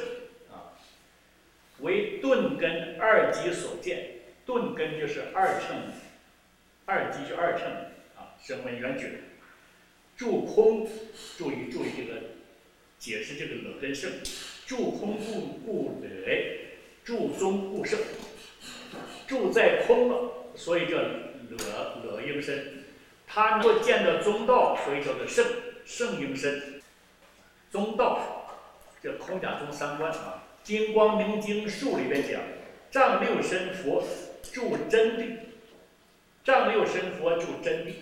为顿根二极所见，顿根就是二乘，二极就二乘声闻缘觉， 住空，注意这个解释这个了跟胜，住空故累，住中故胜，住在空了，所以叫了应身。他能够见到中道，所以叫做胜应身。中道，这空假中三观啊，《金光明经术》里边讲，丈六身佛住真谛，丈六身佛住真谛，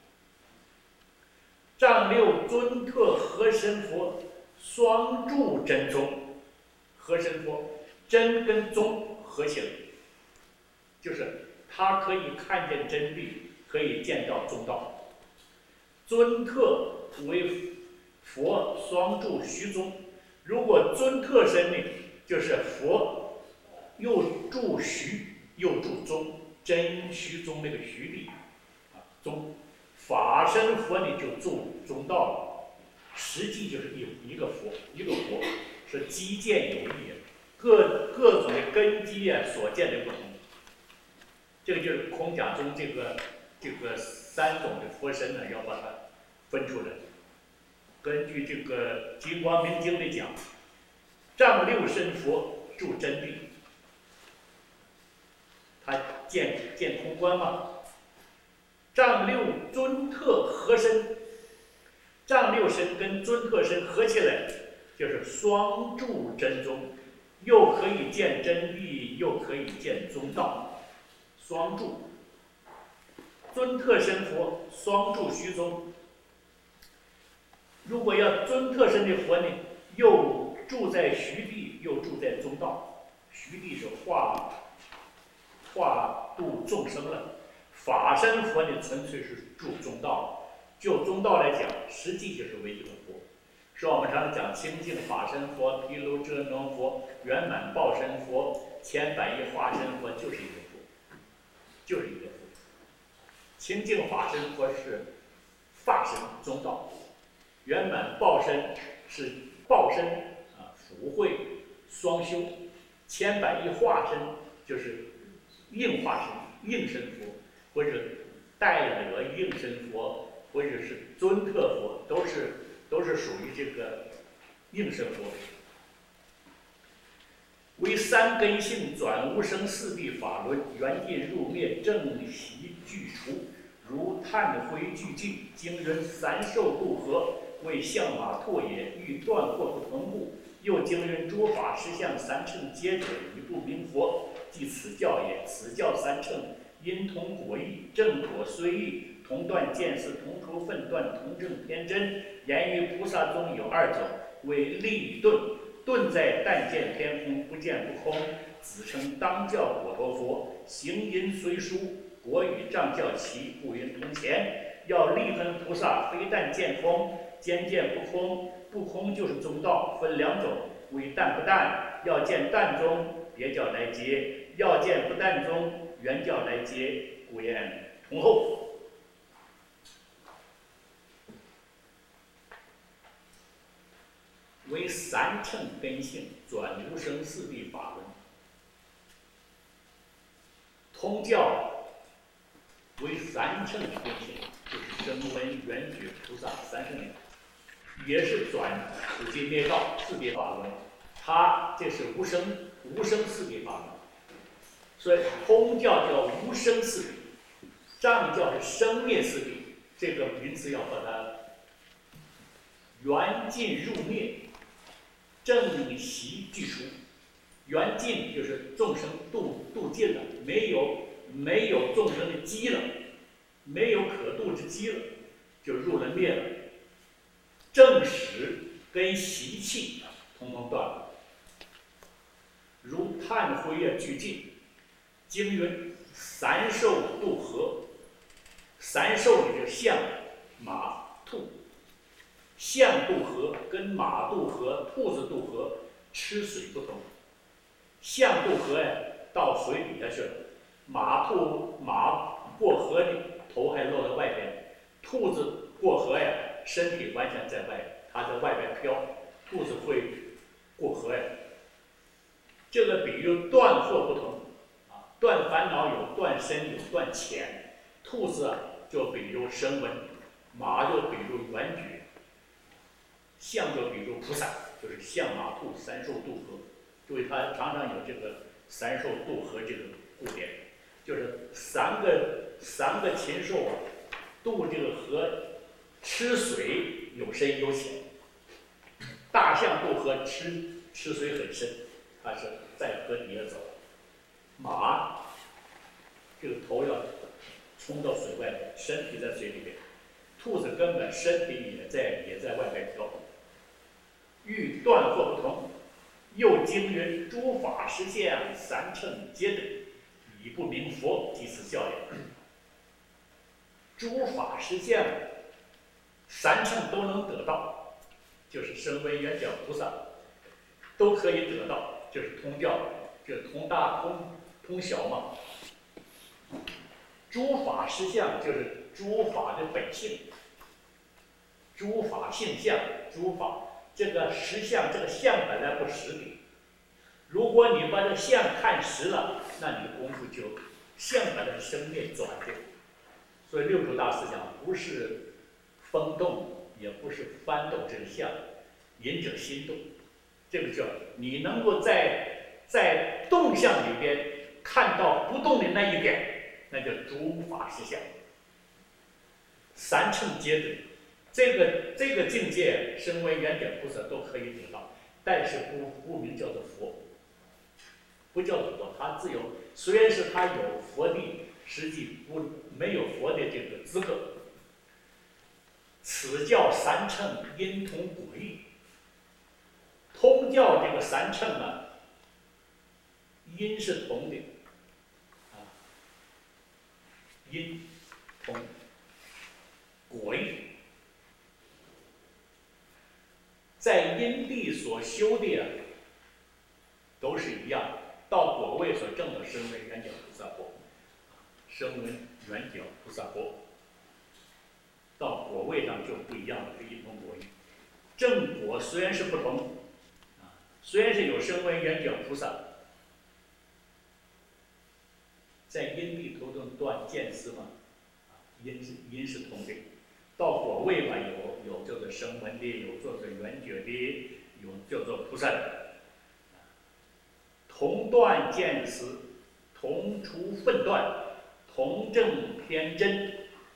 丈六尊特合身佛双住真宗，合身佛真跟宗合起来，就是他可以看见真谛，可以见到中道。尊特为佛双住虚宗，如果尊特身呢，就是佛又住虚又住宗，真虚宗那个虚谛啊宗。法身佛呢就住中道了，实际就是一个佛，是基见有异，各种的根基啊所见的不同。这个就是空假中这个三种的佛身呢，要把它分出来。根据这个《金光明经》里讲，丈六身佛住真谛，他见空观嘛。丈六尊特合身，丈六身跟尊特身合起来，就是双住真宗，又可以见真谛，又可以见中道，双住。尊特身佛双住虚宗。如果要尊特身的佛呢，又住在虚谛，又住在中道。虚谛是化度众生了。法身佛呢，纯粹是住中道。就中道来讲，实际就是为一个佛。说我们常常讲清净法身佛、毗卢遮那佛、圆满报身佛、千百亿化身佛，就是一个佛，就是一个佛。清净法身佛是法身中道，圆满报身是报身啊，福慧双修，千百亿化身就是应化身、应身佛。或者代德应身佛，或者是尊特佛，都是属于这个应身佛。为三根性转无生四谛法轮，缘尽入灭，正习具除，如炭灰俱尽，经人三受度合，为象马拓也，欲断惑不同故。又经人诸法实相三乘皆者，以不明佛，即此教也。此教三乘因同果异，正果虽异，同断见思，同出分断，同证天真。言于菩萨中有二种，为立顿，顿在但见天空，不见不空，子称当教果陀佛。行因虽殊，果与藏教齐，故云同前。要立分菩萨，非但见空，兼见不空。不空就是中道，分两种，为但不但。要见但中，别教来接；要见不但中，原教来接，故言同后。为三乘根性，转无生四谛法轮。通教为三乘根性，就是声闻、缘觉、菩萨三乘，也是转五界灭道四谛法轮。它这是无生四谛法轮。所以通教叫无生四谛，藏教是生灭四谛。这个名词要把它缘尽入灭，正习具除。缘尽就是众生度尽了，没有众生的机了，没有可度之机了，就入了灭了。正使跟习气统统断了，如炭灰俱尽。经云三受度合，三受也就是象、马、兔。象度合跟马度合、兔子度合吃水不同。象渡河呀，到水底下去了；马过河的头还露在外边，兔子过河呀，身体完全在外，它在外边飘。兔子会过河呀。这个比喻断惑不同啊，断烦恼有断身有断浅，兔子啊就比如声闻， 马就比如圆觉，象就比如菩萨，就是象马兔三兽渡河。注意，它常常有这个三兽渡河这个故点，就是三个禽兽啊，渡这个河，吃水有深有浅。大象渡河吃水很深，它是在河底下走。马这个头要冲到水外面，身体在水里面。兔子根本身体也在外面跳。欲断惑不同，又经云：诸法实相，三乘皆得，以不明佛，即此教也。诸法实相，三乘都能得到，就是声闻缘觉菩萨都可以得到，就是通教，就是通大通小嘛。诸法实相就是诸法的本性，诸法性相，诸法这个实相，这个相本来不实的。如果你把这相看实了，那你的功夫就相本来的生灭转掉。所以六祖大师讲，不是风动，也不是幡动这个相，引者心动。这个叫你能够在动相里边看到不动的那一点，那叫诸法实相。三乘皆得，这个境界，声闻缘觉菩萨都可以得到，但是不名叫做佛，不叫做佛，他自有，虽然是他有佛地，实际没有佛的这个资格。此教三乘因同果异，通教这个三乘啊，因是同的，因同，果异，在因地所修的啊，都是一样的。到果位所证的声闻缘觉菩萨果，声闻缘觉菩萨果，到果位上就不一样了，是因同果异。正果虽然是不同，虽然是有声闻缘觉菩萨，在因地头中断见思嘛，因是同的。到果位嘛，有叫做声闻的，有叫做缘觉的，有叫做菩萨的。同断见思，同除分断，同证偏真。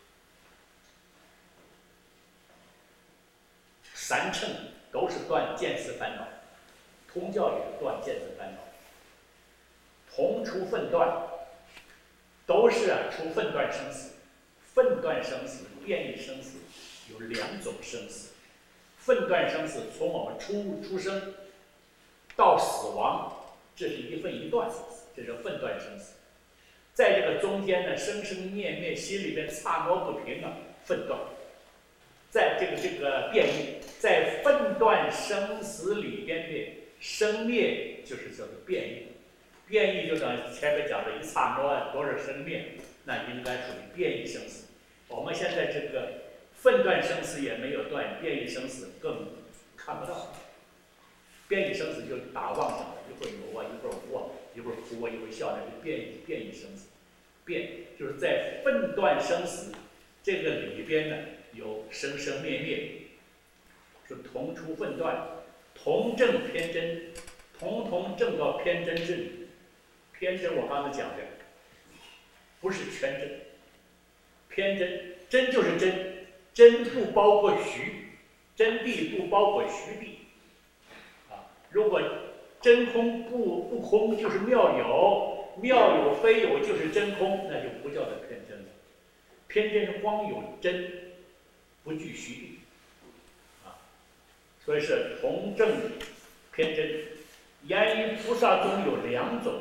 三乘都是断见思烦恼，通教也是断见思烦恼。同除分断，都是除分断生死。分断生死、变异生死有两种生死。分断生死从我们出生到死亡，这是一分一段生死，这是分断生死。在这个中间呢，生生灭灭，心里边刹那不平啊，分断。在这个变异，在分断生死里边的生灭，就是叫做变异。变异就像前面讲的一刹那多少生灭，那应该属于变异生死。我们现在这个分断生死也没有断，变异生死更看不到。变异生死就打妄想了，一会儿有啊，一会儿无啊，一会儿哭啊，一会儿笑，那就变异生死。变就是在分断生死这个里边呢，有生生灭灭，是同除分断，同证偏真，同证到偏真之理。偏真我刚才讲的，不是全真，偏真，真就是真，真不包括虚，真谛不包括虚谛。如果真空不空就是妙有，妙有非有就是真空，那就不叫做偏真了。偏真是光有真，不具虚谛，所以是同证偏真。言于菩萨中有两种，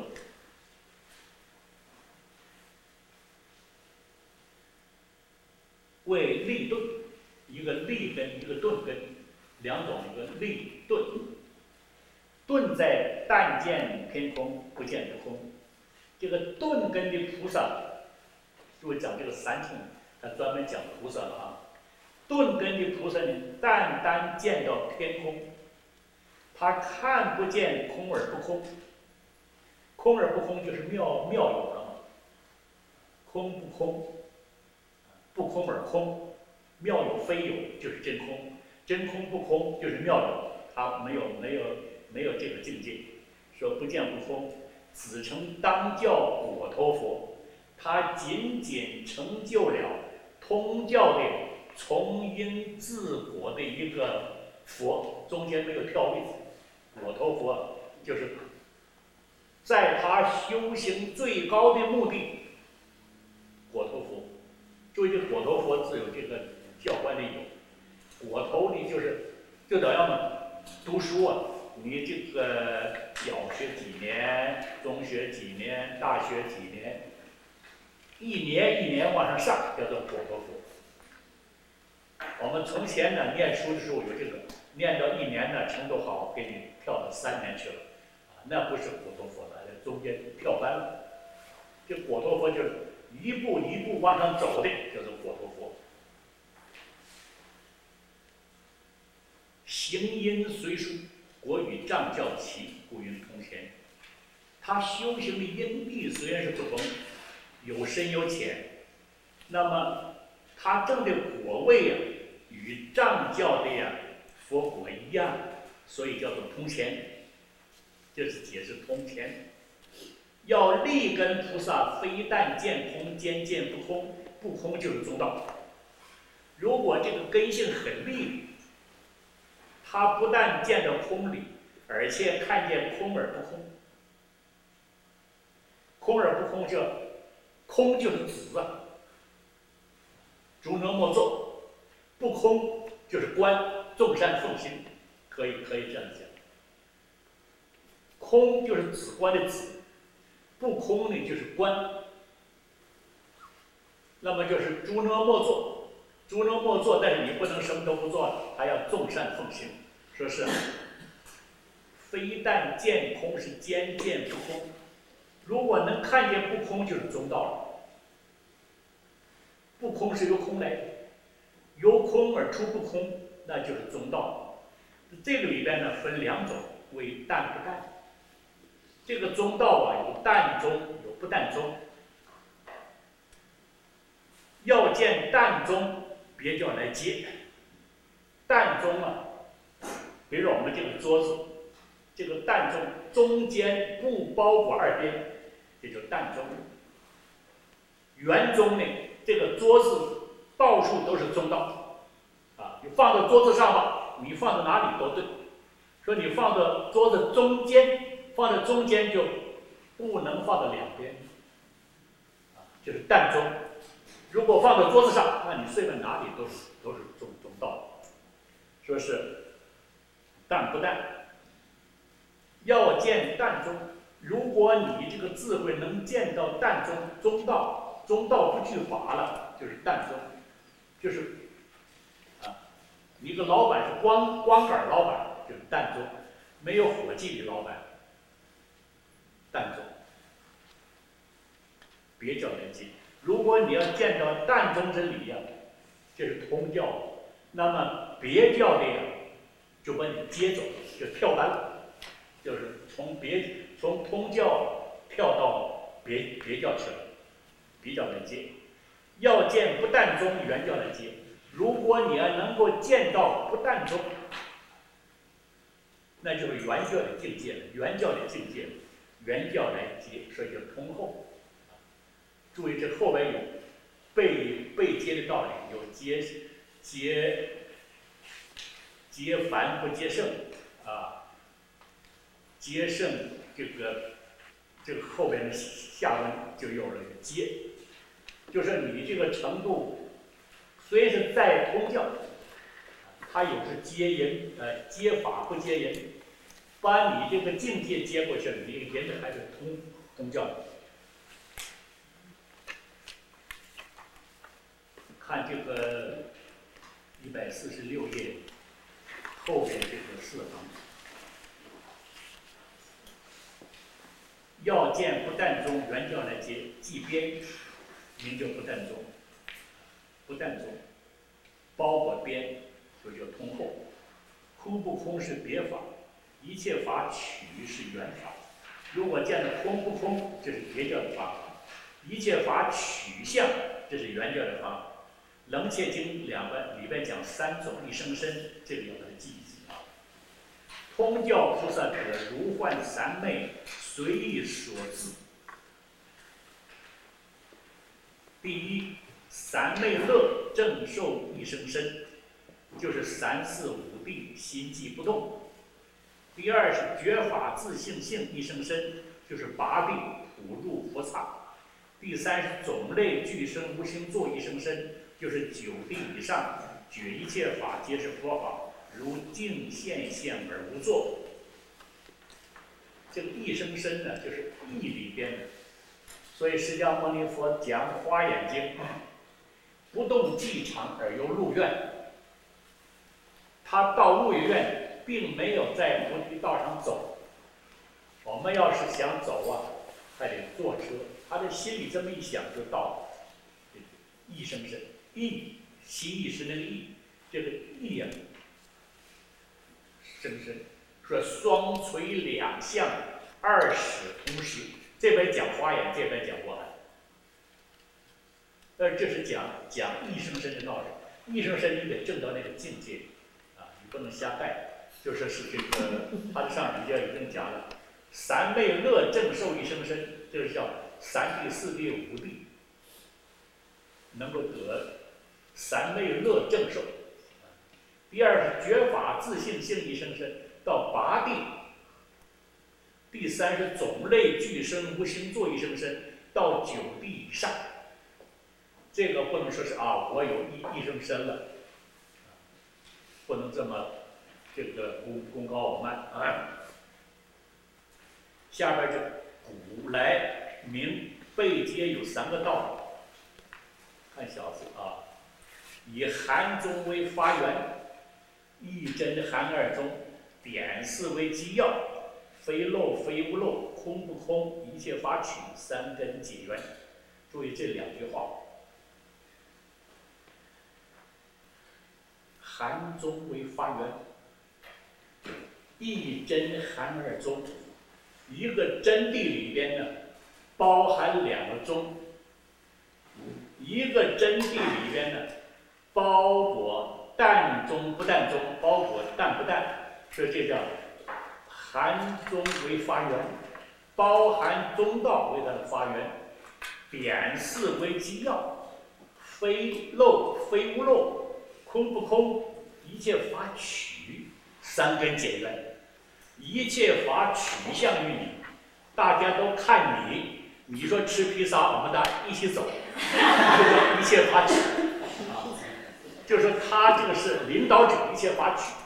为立顿，一个立根，一个顿根，两种，一个立顿。顿在但见偏空，不见不空。这个顿根的菩萨，就会讲这个三乘，他专门讲菩萨了啊。顿根的菩萨呢，但单见到偏空，他看不见空而不空。空而不空就是妙有了嘛。空不空，不空而空， 妙有非有就是真空，真空不空就是妙有，它没有这个境界。说不见不空，子称当教果头佛，他仅仅成就了通教的从因自果的一个佛，中间没有跳位子。果头佛就是在他修行最高的目的，果头佛。注意，这果头佛自有这个教官的有，果头的就等于嘛，读书啊，你这个小学几年，中学几年，大学几年，一年一年往上上，叫做果头佛。我们从前呢念书的时候有这个，念到一年呢程度好，给你跳到3年去了，那不是果头佛了，中间跳班了。这果头佛就是一步一步往上走的，叫做果头佛。行因随殊，国与藏教齐，故云同前。他修行的因地虽然是不同，有深有浅，那么他证的果位啊，与藏教的佛果一样，所以叫做通前。这是解释通前。要立根菩萨，非但见空，兼见不空，不空就是中道。如果这个根性很利，他不但见到空理，而且看见空而不空。空而不空，空就是止啊，逐能莫作；不空就是观，众善奉行，可以这样讲。空就是止观的止，不空呢就是观。那么就是逐能莫作，逐能莫作，但是你不能什么都不做了，还要众善奉行。说是非但见空，是兼见不空。如果能看见不空，就是中道了。不空是由空来的，由空而出不空，那就是中道。这个里边呢分2种，为淡不淡。这个中道啊，有淡中，有不淡中。要见淡中，别叫来接。淡中啊，比如我们这个桌子，这个淡中中间不包裹2边，这就淡中。圆中呢，这个桌子到处都是中道，你放到桌子上吧，你放到哪里都对。说你放到桌子中间，放到中间就不能放到2边，就是淡中。如果放到桌子上，那你随便哪里都是中道。说是淡不淡，要见淡中。如果你这个智慧能见到淡中，中道不惧法了，就是淡中。就是你个老板是光杆老板，就是淡中；没有伙计的老板，淡中。别叫人接。如果你要见到淡中之理呀，这是通教，那么别教的就把你接走，就跳班了，就是从通教跳到别教去了，别教来接。要见不淡中，原教来接。如果你要能够见到不淡中，那就是原教的境界了，原教的境界了，原教来接，所以叫通后。注意这后边有被接的道理，有接凡不接圣接圣这个后边的下文就有了接，就是你这个程度虽是在通教，它有是接人接法不接人，把你这个境界接过去了，你人还是通教的。看这个146页后边这个4行，要见不淡中，原教来接，即边，名就不淡中。不淡中，包裹边就叫通后。空不空是别法，一切法取是原法。如果见到空不空，这是别教的方法；一切法取向，这是原教的方法。 楞伽经里边讲三种一生身，这个要把它记一记啊。通教菩萨可如幻三昧，随意所自。第一，三昧乐正受一生身，就是三四五谛心即不动。第二是觉法自性性一生身，就是八谛普入佛刹。第三是种类具生无形作一生身，就是九谛以上，觉一切法皆是佛法，如镜现象而无作。这个一生身呢，就是义里边的。所以释迦牟尼佛讲《华严经》，不动寂常而又入院。他到入院，并没有在菩提道上走。我们要是想走啊，还得坐车。他的心里这么一想，就到了。意生身，意心意是那个意，这个意呀，生身。说双垂两相，二使同时。这边讲华严，这边讲波含。这是讲意生身的道理。意生身你得证到那个境界啊，你不能瞎拜。就说是这个，他的上人就已经讲了，三昧乐正受一生身，这是叫三谛、四谛、五谛，能够得三昧乐正受。第二是觉法自性性一生身，到八谛。第三是种类具生无形作一生身，到九谛以上。这个不能说是啊，我有一生身了，不能这么这个功高我慢啊。下边这古来明背接有三个道理，看小字啊，以含宗为发源，一真含二宗，点四为基要。非漏非无漏，空不空，一切法取，三根解缘。注意这两句话。含宗为发源，一真含二宗。一个真谛里边呢，包含两个宗。一个真谛里边呢，包裹淡宗不淡宗，包裹淡不淡，所以这叫含宗为发源，包含宗道为它的发源，点四为基要，非漏非无漏，空不空，一切法取，三根解缘。一切法取向于你，大家都看你。你说吃披萨，我们大家一起走，一切法取啊，就是说他这个是领导者，一切法取。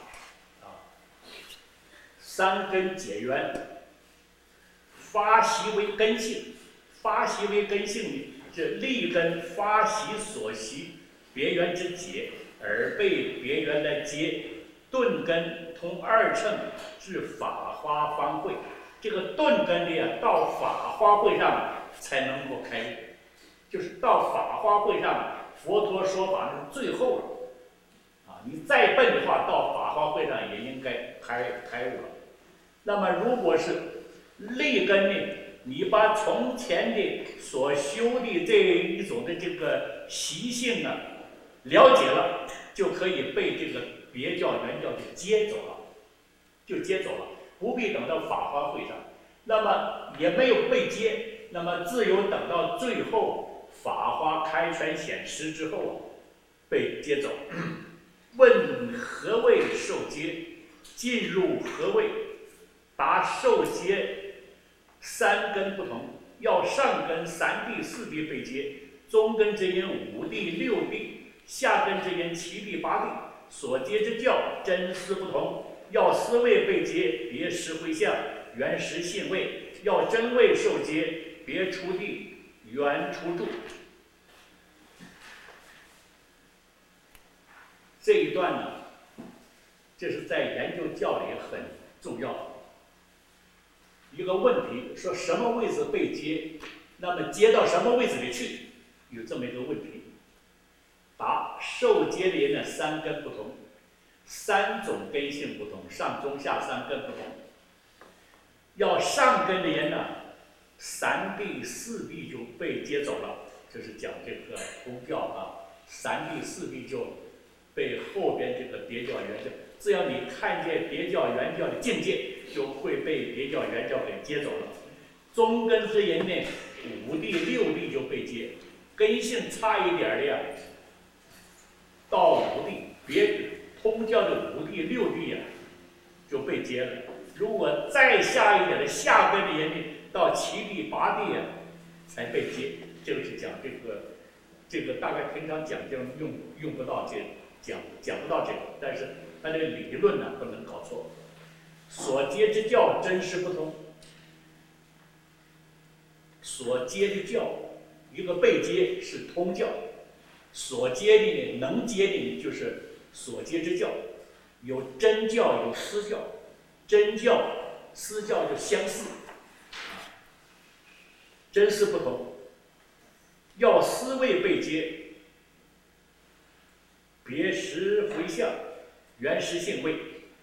三根解缘，发习为根性，发习为根性呢，是立根发习所习别缘之解，而被别缘来接，顿根通二乘至法花方会。这个顿根的到法花会上才能够开悟，就是到法花会上，佛陀说法是最后了啊！你再笨的话，到法花会上也应该开悟了。那么，如果是立根呢，你把从前的所修的这一种的这个习性啊了解了，就可以被这个别教原教就接走了，就接走了，不必等到法花会上。那么也没有被接，那么自有等到最后法花开权显实之后啊，被接走。问何谓受接？进入何谓？答受接三根不同，要上根三谛四谛被接，中根之因五谛六谛，下根之因七谛八谛，所接之教真思不同，要思位被接，别识回向，原识信位；要真位受接，别出地，原出住。这一段呢，这是在研究教理很重要的一个问题，说什么位置被接，那么接到什么位置里去，有这么一个问题。答：受接的人呢，三根不同，三种根性不同，上中下三根不同。要上根的人呢，三谛四谛就被接走了，这是讲这个宗教啊。 3地4地就被后边这个别教原教，只要你看见别教原教的境界，就会被别教原教给接走了。中根之人呢，5地6地就被接，根性差一点的呀，到5地，别通教的5地6地呀就被接了。如果再下一点的下根的人呢，到7地8地呀才被接。这个是讲这个大概平常讲就用不到讲不到这个，但是它这个理论呢不能搞错。所接之教真实不同，所接的教，一个被接是通教，所接的能接的就是所接之教，有真教有私教，真教私教就相似，真实不同。要思维被接，别识回向，原实性位。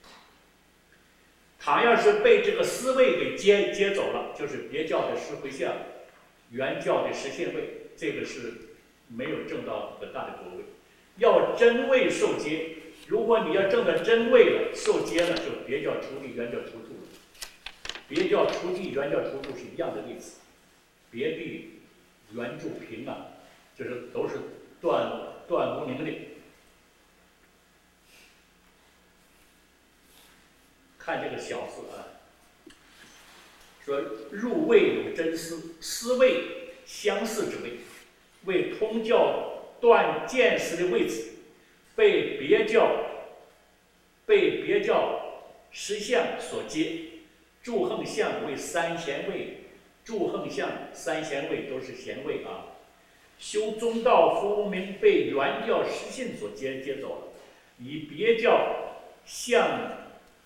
倘要是被这个思维给接走了，就是别教的识回向，原教的实性位，这个是没有证到很大的果位。要真位受接，如果你要证到真位了，受接了，就别教出地，原教出处了。别教出地，原教出处是一样的例子。别地原住平啊，就是都是断无名的。看这个小字啊，说入位有真思，思位相似之位，为通教断见识的位置，被别教实相所接。诸横相为3贤位，诸横相3贤位都是贤位啊。修中道服无名被原教实性所接走了，以别教相、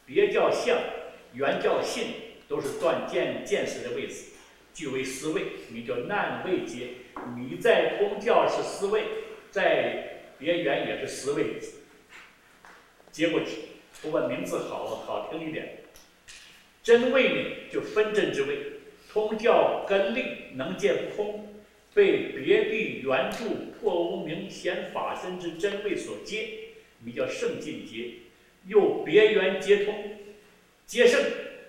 原教性都是断见识的位置，据为思位，你叫难位接。你在通教是思位，在别原也是思位，接过去，不过名字好听一点。真位呢，就分真之位，通教根力能见不空，被别地原著破无明显法身之真位所接，你叫圣境接。又别原接通，接圣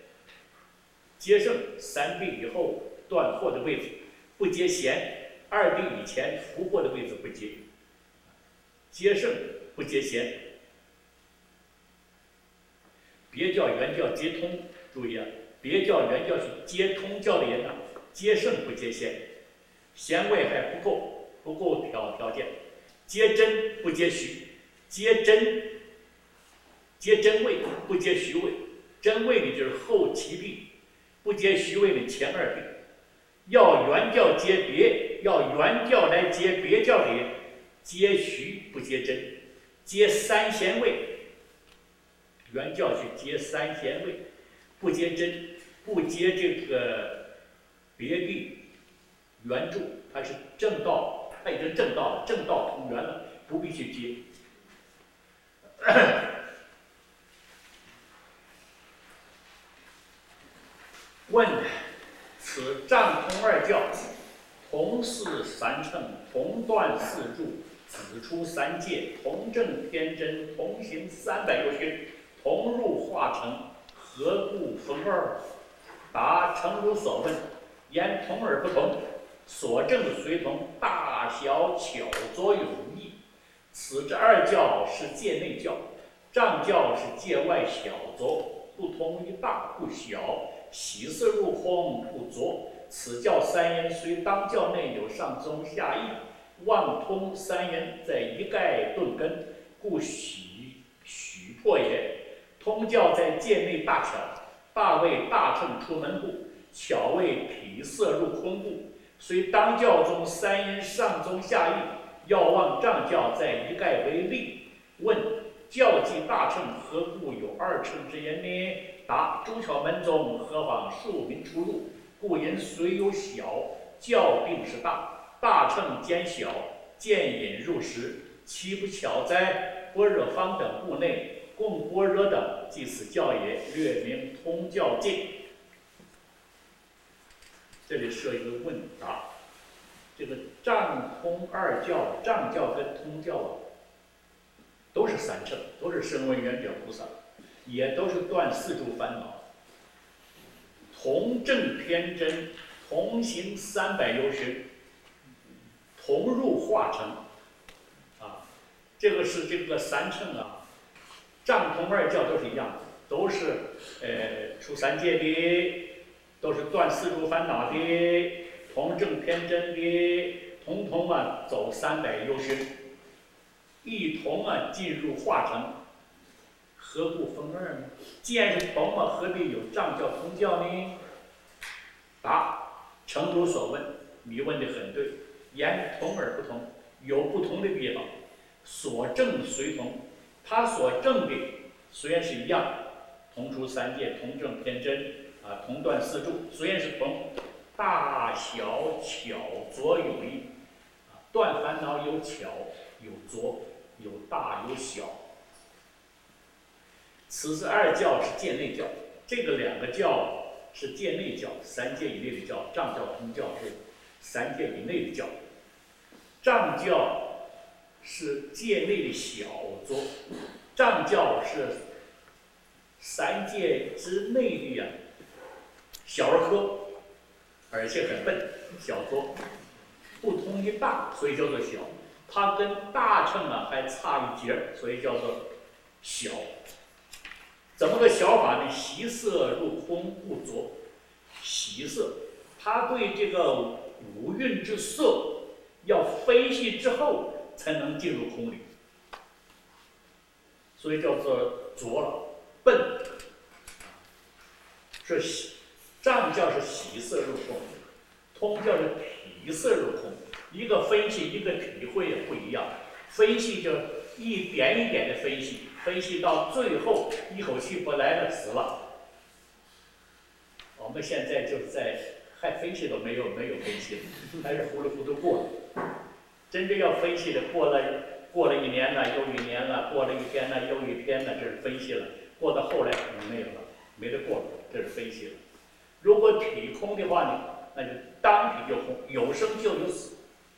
3地以后断惑的位置不接贤，2地以前伏惑的位置不接，接圣不接贤。别教原教接通，注意啊，别教原教是接通教的人啊，接圣不接贤，贤位还不够条件。接真不接虚，接真位不接虚位，真位呢就是后7地，不接虚位的前2地。要原教接别，要原教来接别教的人，接虚不接真，接3贤位。原教去接3贤位，不接真，不接这个别地原著，它是正道，它已经正道了，正道同源了，不必去接。问：此丈同2教，同是3乘，同断4柱，子出3界，同证天真，同行300多旬，同入化成，何故分二？答：诚如所问，言同而不同，所证随同，大小巧拙有异。此之2教是界内教，丈教是界外小拙，不同于大不小，喜色入空不浊。此教3言虽当教内有上中下义，妄通3言在一概顿根，故许破也。通教在界内大巧，大为大乘出门故，巧为体色入空故。虽当教中3言上中下义，要望丈教在一概为例。问：教即大乘，何故有2乘之言呢？答：诸巧门中何妨庶民出入，故因虽有小，教定是大。大乘兼小，渐引入实，岂不巧哉？般若方等部内，共般若等，即此教也。略名通教经。这里设一个问答， 这个丈通二教，丈教跟通教啊，都是三乘，都是声闻缘觉菩萨，也都是断四诸烦恼，同证偏真，同行300由学，同入化成。啊，这个是这个三乘啊，丈通二教都是一样的，都是出三界的，都是断四诸烦恼的，同证偏真的，统统啊走300由学，一同啊进入化成。何故分二呢？既然是同嘛，何必有丈教通教呢？答：诚如所问，你问的很对。言同而不同，有不同的地方，所证随同。他所证的虽然是一样，同出三界，同证偏真啊，同断四诸，虽然是同，大小巧拙有异。断烦恼有巧有拙，有大有小。此是二教是界内教，这个两个教是界内教，三界以内的教，丈教、通教是三界以内的教。丈教是界内的小拙，丈教是三界之内的呀，小儿科，而且很笨，小拙，不同于大，所以叫做小。它跟大乘啊还差一截，所以叫做小。怎么个小法呢？习色入空不着。习色，他对这个五蕴之色要分析之后才能进入空里，所以叫做着了，笨。说丈教是习色入空，通教是体色入空。一个分析，一个体会也不一样。分析就一点一点的分析，分析到最后一口气不来了，死了。我们现在就是在还分析都没有分析，还是糊里糊涂过了。真正要分析的，过了1年了，又1年了，过了1天了，又1天了，这是分析了。过到后来没有了，没得过了，这是分析了。如果体空的话呢，那就当体就空，有生就有死，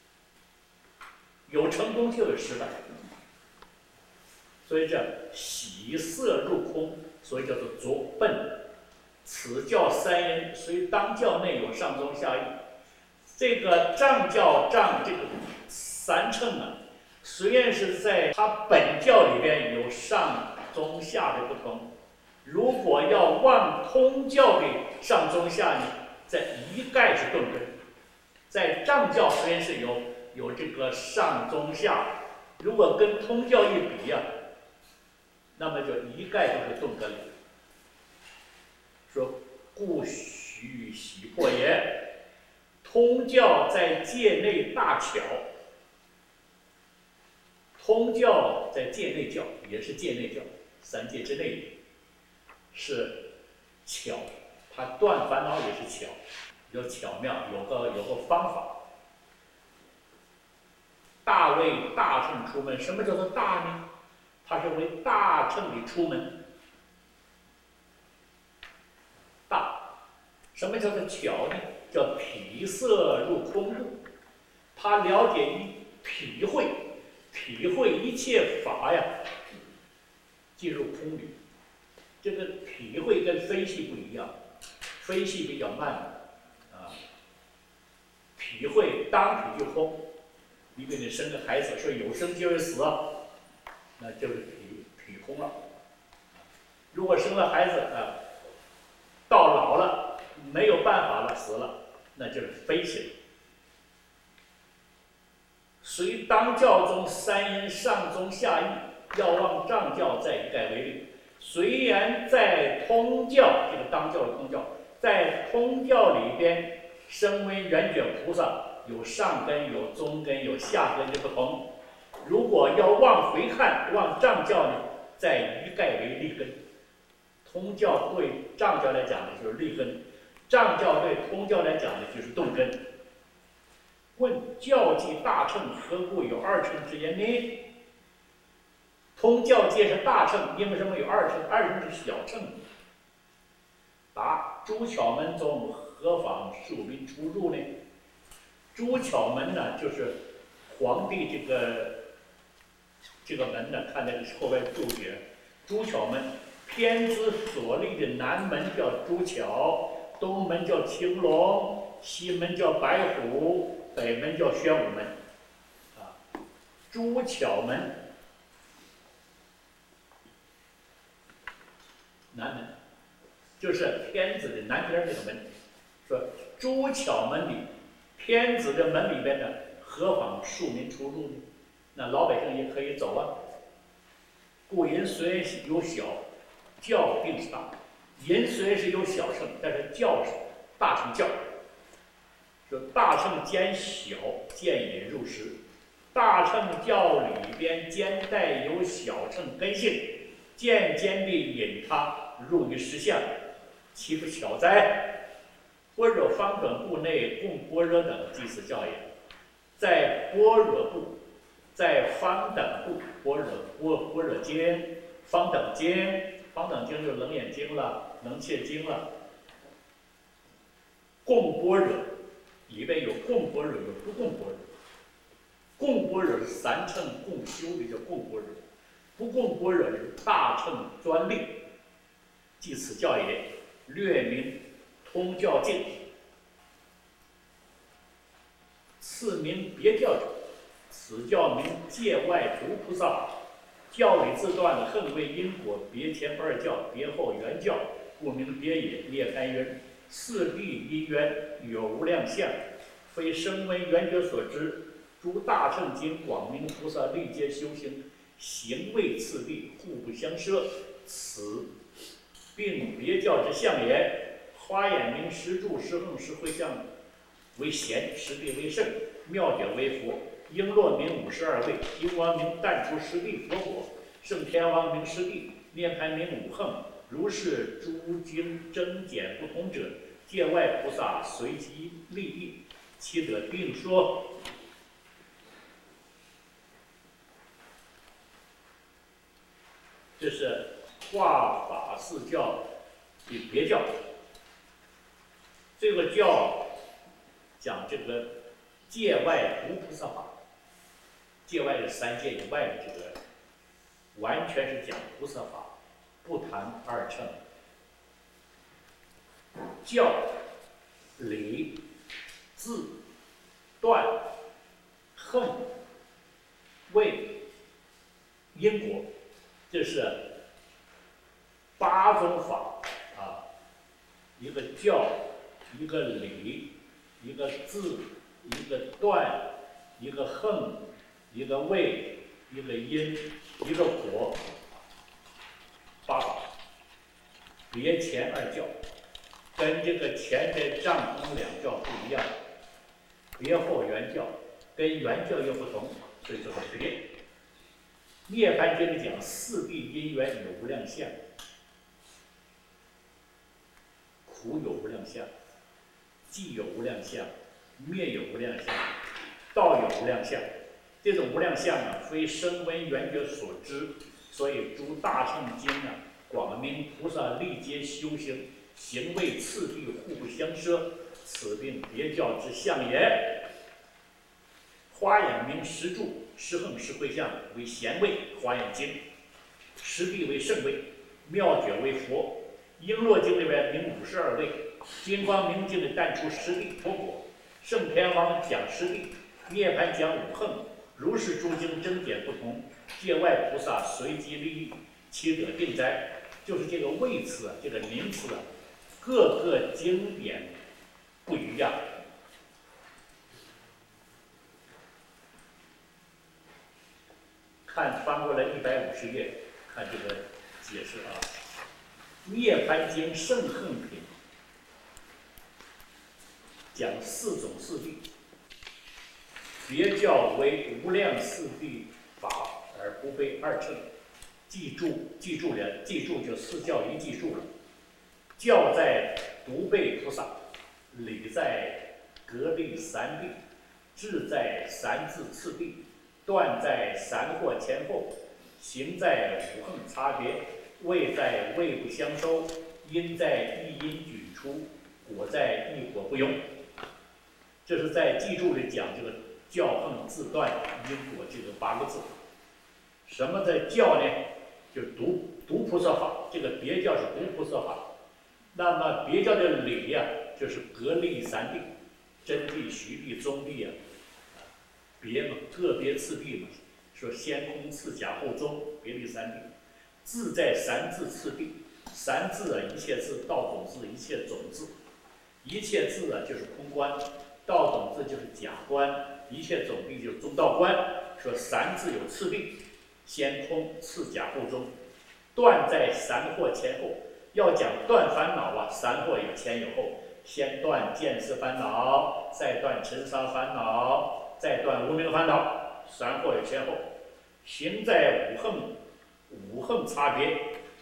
有成功就有失败。所以这习色入空，所以叫做拙笨。此教三因，虽当教内有上中下异。这个丈教这个三乘啊，虽然是在它本教里边有上中下的不同，如果要望通教的上中下呢，在一概是顿根。在丈教虽然是有这个上中下，如果跟通教一比呀，那么就一概都是顿根了。说故须习破也，通教在界内大巧，通教在界内教也是界内教，三界之内的，是巧，它断烦恼也是巧，有巧妙，有个方法。大为大乘出门，什么叫做大呢？它是为大乘的出门。大，什么叫做巧呢？叫体色入空入。他了解体会一切法呀，进入空里。这个体会跟分析不一样，分析比较慢啊，体会当体就空。你给你生个孩子，说有生就有死，那就是体空了。如果生了孩子啊，到老了没有办法了，死了，那就是分析了。虽当教中三因上中下异，要望丈教再一概为例。虽然在通教，这个当教的通教，在通教里边，声闻缘觉菩萨有上根、有中根、有下根的不同。如果要往回看，望丈教呢，再一概为立根。通教对丈教来讲呢，就是立根；丈教对通教来讲呢，就是动根。问教即大乘，何故有二乘之言呢？通教界是大乘，因为什么有二乘？二乘是小乘。答：诸巧门中何妨庶民出入呢？ 朱巧门呢，就是皇帝这个门呢，看这个后边注解，朱巧门，偏支所立的南门叫朱巧，东门叫青龙，西门叫白虎，北门叫宣武门。啊，朱巧门，南门，就是偏子的南边那个门。说朱巧门里，偏子的门里边呢，何妨庶民出入呢？那老百姓也可以走啊。故人虽然有小，教并是大。人虽然是有小乘，但是教是大乘教。说大乘兼小，渐引入实。大乘教里边兼带有小乘根性，渐渐地引他入于实相，岂不巧哉？般若方等部内共般若等，即此教也。在般若部，在方等部，般若经、方等经，方等经就是楞严经了、能切经了。共般若里边有共般若，有不共般若。共般若是三乘共修的，叫共般若；不共般若是大乘专立。即此教也，略名通教经。次名别教者，此教名界外独菩萨。教理自断，横为因果，别前不二教，别后原教，故名别也。涅槃云：四谛因缘有无量相，非声闻缘觉所知。诸大乘经广明菩萨历劫修行，行为次第，互不相涉，此并别教之相也。花眼明实住实横实慧相为贤，实地为圣，妙觉为佛。璎珞名52位，金王名淡出实地佛果，圣天王名实地，涅槃名五横。如是诸经增减不同者，界外菩萨随机立异，其得并说。这是化法四教的别教。这个教讲这个界外无菩萨法，界外是三界以外的这个，完全是讲菩萨法，不谈二乘。教、理、自、断、横、位、因果，这是8种法啊，一个教，一个理，一个自，一个断，一个横，一个位，一个因，一个果，8法。别前二教，跟这个前的藏通两教不一样，别后原教跟原教又不同，所以叫做别。涅槃经里讲四谛因缘有无量相，苦有无量相，寂有无量相，灭有无量相，道有无量相。这种无量相啊，非声闻缘觉所知，所以诸大乘经啊，广明菩萨历劫修行，行为次第，互不相涉，此并别教之相也。花眼明实住，实横实慧相为贤位，花眼经；实地为圣位，妙觉为佛。璎珞经里边名52位，金光明经里淡出实地佛果，圣天王讲实地，涅槃讲五横。如是诸经增减不同，界外菩萨随机立异，其得定哉？就是这个位次啊，这个名词啊，各个经典不一样。翻过来150页，看这个解释啊，《涅槃经·圣横品》讲4种四谛，别教为无量四谛法，而不非二乘。记住就四教一记住了。教在独背菩萨，理在格力三谛，智在三字次第，断在三惑前后，行在五横差别，位在位不相收，因在一因举出，果在一果不容。 这是在记注里讲这个教横自断因果这个8个字。什么的教呢？就是读菩萨法，这个别教是读菩萨法。那么别教的理呀，就是格立三谛，真谛、虚谛、宗谛啊，别嘛，特别次第嘛，说先空次假后宗，别立三谛。自在三字次第，三字啊，一切字，道种字，一切种字，一切字啊就是空观，道种字就是假观，一切种谛就是中道观。说三字有次第，先空次假后宗，断在三惑前后。要讲断烦恼啊，三惑有前有后，先断见思烦恼，再断尘沙烦恼，再断无明烦恼，三惑有前后。行在五横差别。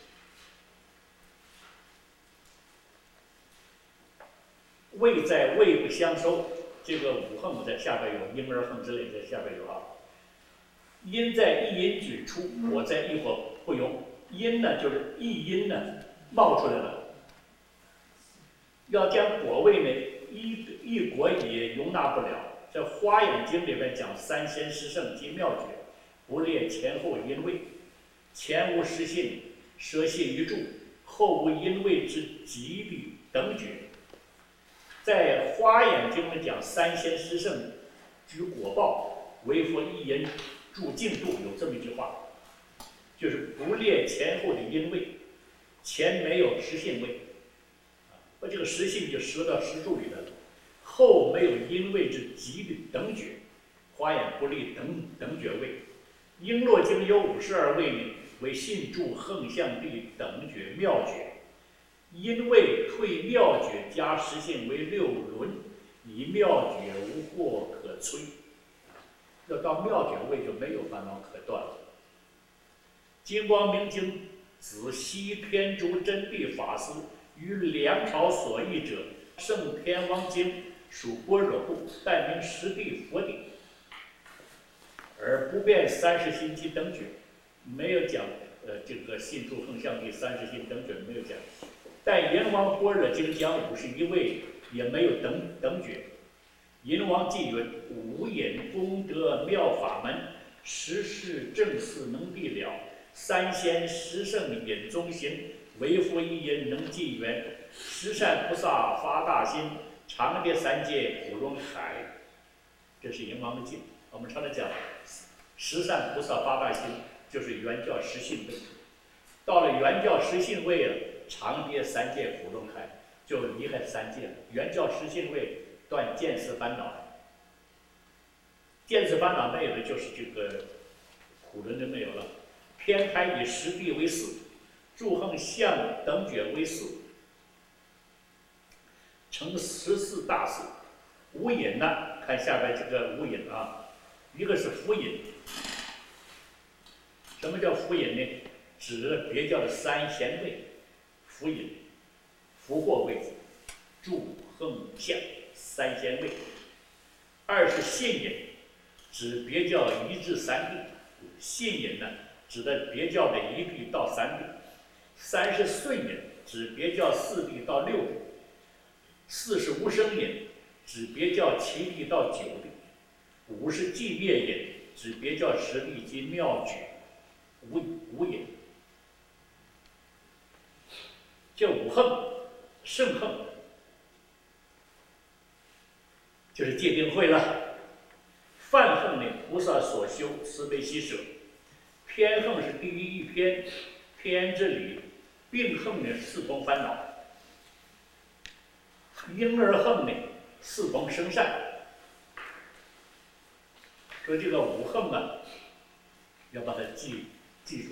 位在位不相收，这个五横在下边有，婴儿横之类在下边有啊。因在一因举出，果在一火不容。因呢，就是一因呢冒出来了。要将果位呢，一果也容纳不了。在《华严经》里边讲三贤十圣及妙诀，不列前后因位，前无实性，舍信于住，后无因位之极理等诀。在《华严经》里讲三贤十圣之果报，为佛一言助净度，有这么一句话，就是不列前后的因位，前没有实性位，这个实性就折到实处里来了，后没有因位之极的等觉，华严不立等觉位。璎珞经有52位为信住横向地等觉妙觉。因为退妙觉加实性为六轮，以妙觉无惑可摧。要到妙觉位就没有烦恼可断了。金光明经子西偏竺真谛法师于梁朝所译者，圣天王经属般若部，但名实谛佛谛，而不变30心及等觉，没有讲这个信住横向地30心等觉没有讲。但阎王般若经讲51位，也没有等觉。阎王记云：无眼功德妙法门，实事正事能地了。三仙十圣引中行，为佛一言能记缘。十善菩萨发大心，常跌三界普融海。这是阎王的经。我们常常讲，十善菩萨发大心，就是原教实性位。到了原教实性位了，常跌三界普融海，就离开三界了。原教实性位断见思烦恼，见思烦恼没有的，就是这个苦轮就没有了。偏开以实谛为4，住横向等觉为4，成14大事。无隐呢，看下边这个无隐啊，一个是福隐。什么叫福隐呢？指别教的三贤位，福隐、福祸位置，住横向三贤位。二是信隐，指别教1至3谛，信隐呢，指的别教的1谛到3谛。三是顺隐，指别教4谛到6谛。四是无生隐，指别教7谛到9谛。五是寂灭隐，指别教10谛及妙觉。无隐。这五横、圣横，就是戒定慧了。梵横呢，菩萨所修，慈悲喜舍。偏横是第一偏，偏之理。并横呢，四同烦恼。婴儿横呢，四同生善。说这个五横啊，要把它记住。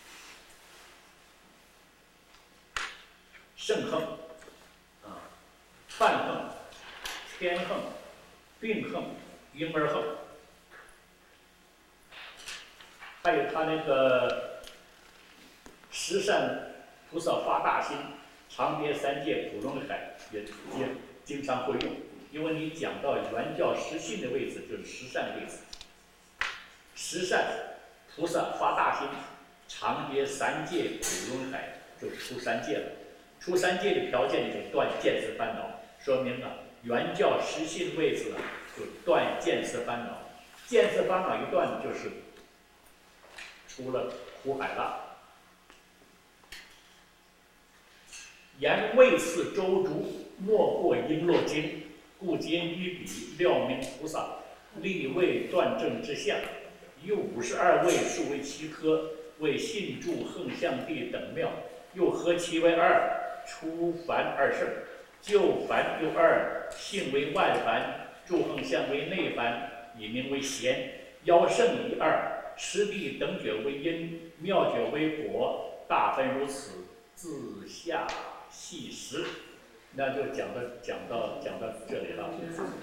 圣横啊，梵横、偏横、并横、婴儿横，还有他那个十善菩萨发大心，常跌三界普融海，也经常会用。因为你讲到原教实性的位置，就是十善位置。十善菩萨发大心，常跌三界普融海，就出三界了。出三界的条件就断见思烦恼，说明啊， 原教实系的位置呢，就断见思烦恼。见思烦恼一断，就是出了苦海了。言为次周诸，莫过璎珞经，故今于彼料明菩萨，立位断正之相。又52位数为七科，为信住横向地等妙，又合其为二，出凡二圣。就凡又二，性为外凡，住横向为内凡，以名为贤。妖圣一二，实地等觉为因，妙觉为果，大分如此，自下细实。那就讲到这里了。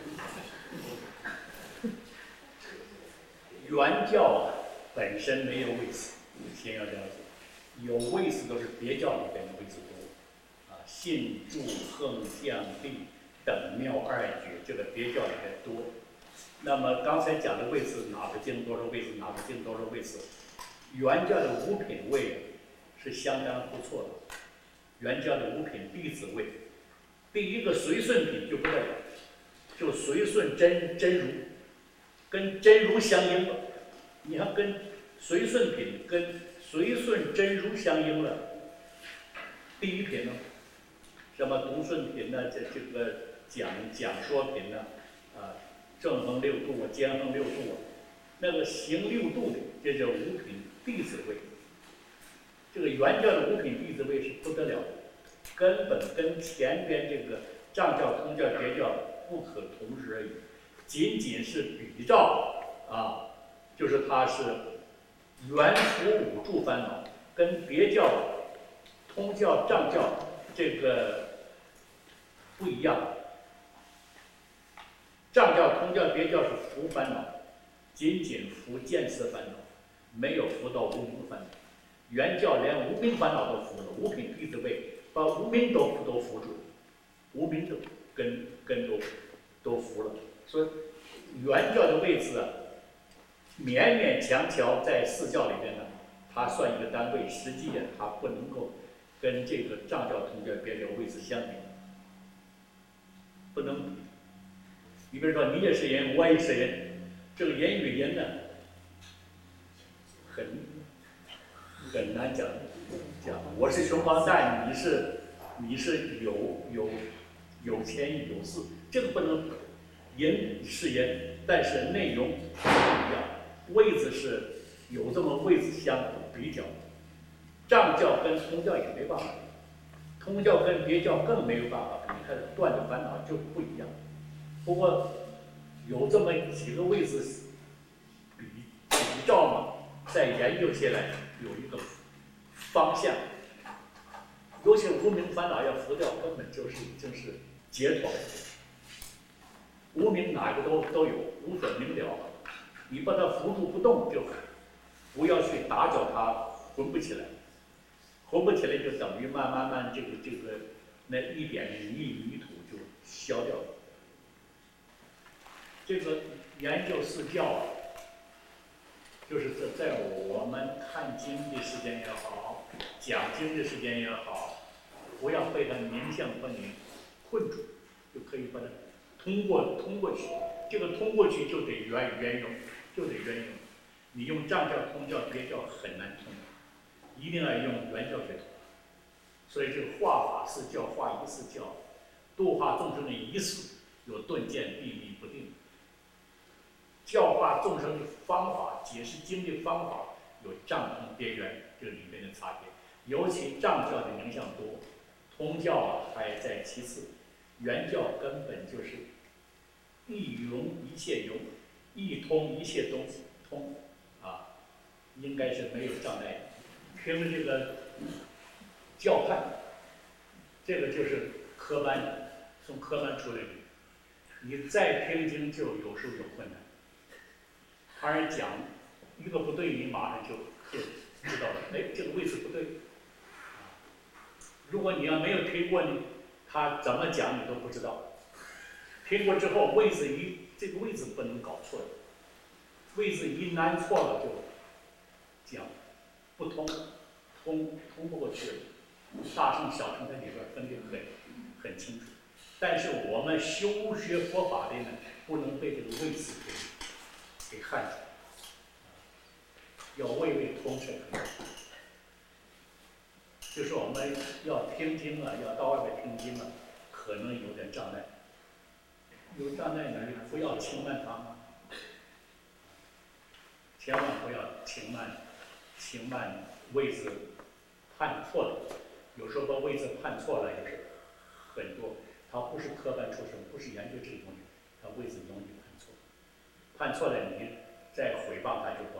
原教本身没有位次，先要了解，有位次都是别教里边的位次多，信住横向地等妙二觉，这个别教里边多。那么刚才讲的位次，哪个经多少位次，哪个经多少位次，原教的五品位是相当不错的。原教的五品弟子位，第一个随顺品就不得了，就随顺真如。跟真如相应了，你看跟随顺品跟随顺真如相应了。第一品呢，什么独顺品呢？这个讲说品呢？正横六度兼横六度那个行六度的，这叫五品弟子位。这个原教的五品弟子位是不得了的，根本跟前边这个藏教、通教、别教不可同日而语。仅仅是比照就是它是原除五住烦恼，跟别教、通教、藏教这个不一样。藏教、通教、别教是除烦恼，仅仅除见思烦恼，没有除到无明烦恼。原教连无明烦恼都除了，五品弟子位把无明都除住，无明的根都除了。所以原教的位置勉勉强强在四教里面呢，它算一个单位，实际它不能够跟这个藏教、通教、别教位置相比，不能比。你比如说，你也是人，我也是人，这个人与人呢，很难讲。我是穷光蛋，你是有钱有势，这个不能比。人是人，但是内容不一样，位置是有这么位置相比较。藏教跟通教也没办法比，通教跟别教更没有办法比，它断的烦恼就不一样。不过有这么几个位置比照嘛，再研究起来有一个方向。尤其无明烦恼要除掉，根本就是解脱。无明哪个都有，无所明了。你把它扶住不动就好，不要去打搅它，混不起来。混不起来就等于慢慢这个那一点泥土就消掉了。这个研究四教就是在我们看经的时间也好，讲经的时间也好，不要被它名相把你困住，就可以把它通过去。这个通过去就得圆融，就得圆融。你用藏教、通教、别教很难通，一定要用原教学通。所以这个化法四教、化一四教，度化众生的一次有顿见秘密不定。教化众生的方法，解释经的方法有藏通别圆这里面的差别。尤其藏教的名相多，通教还在其次，原教根本就是一融一切融，一通一切都通应该是没有障碍的。凭这个教判，这个就是科班，从科班出来的。你再听经就有时候有困难。他人讲一个不对，你马上就知道了，哎，这个位置不对。如果你要没有听过你他怎么讲你都不知道。听过之后，这个位置不能搞错了，位置一难错了就讲不通不过去了。大乘小乘在里边分得很清楚。 但是我们修学佛法的呢，不能被这个位字给撼住，要位位通才可以。就是我们要听经了，要到外面听经了，可能有点障碍。有障碍呢，就不要轻慢他嘛，千万不要轻慢位字判错了。有时候把位字判错了，也是很多。他不是科班出身，不是研究这个东西，他位字容易判错。判错了，你再诽谤他就不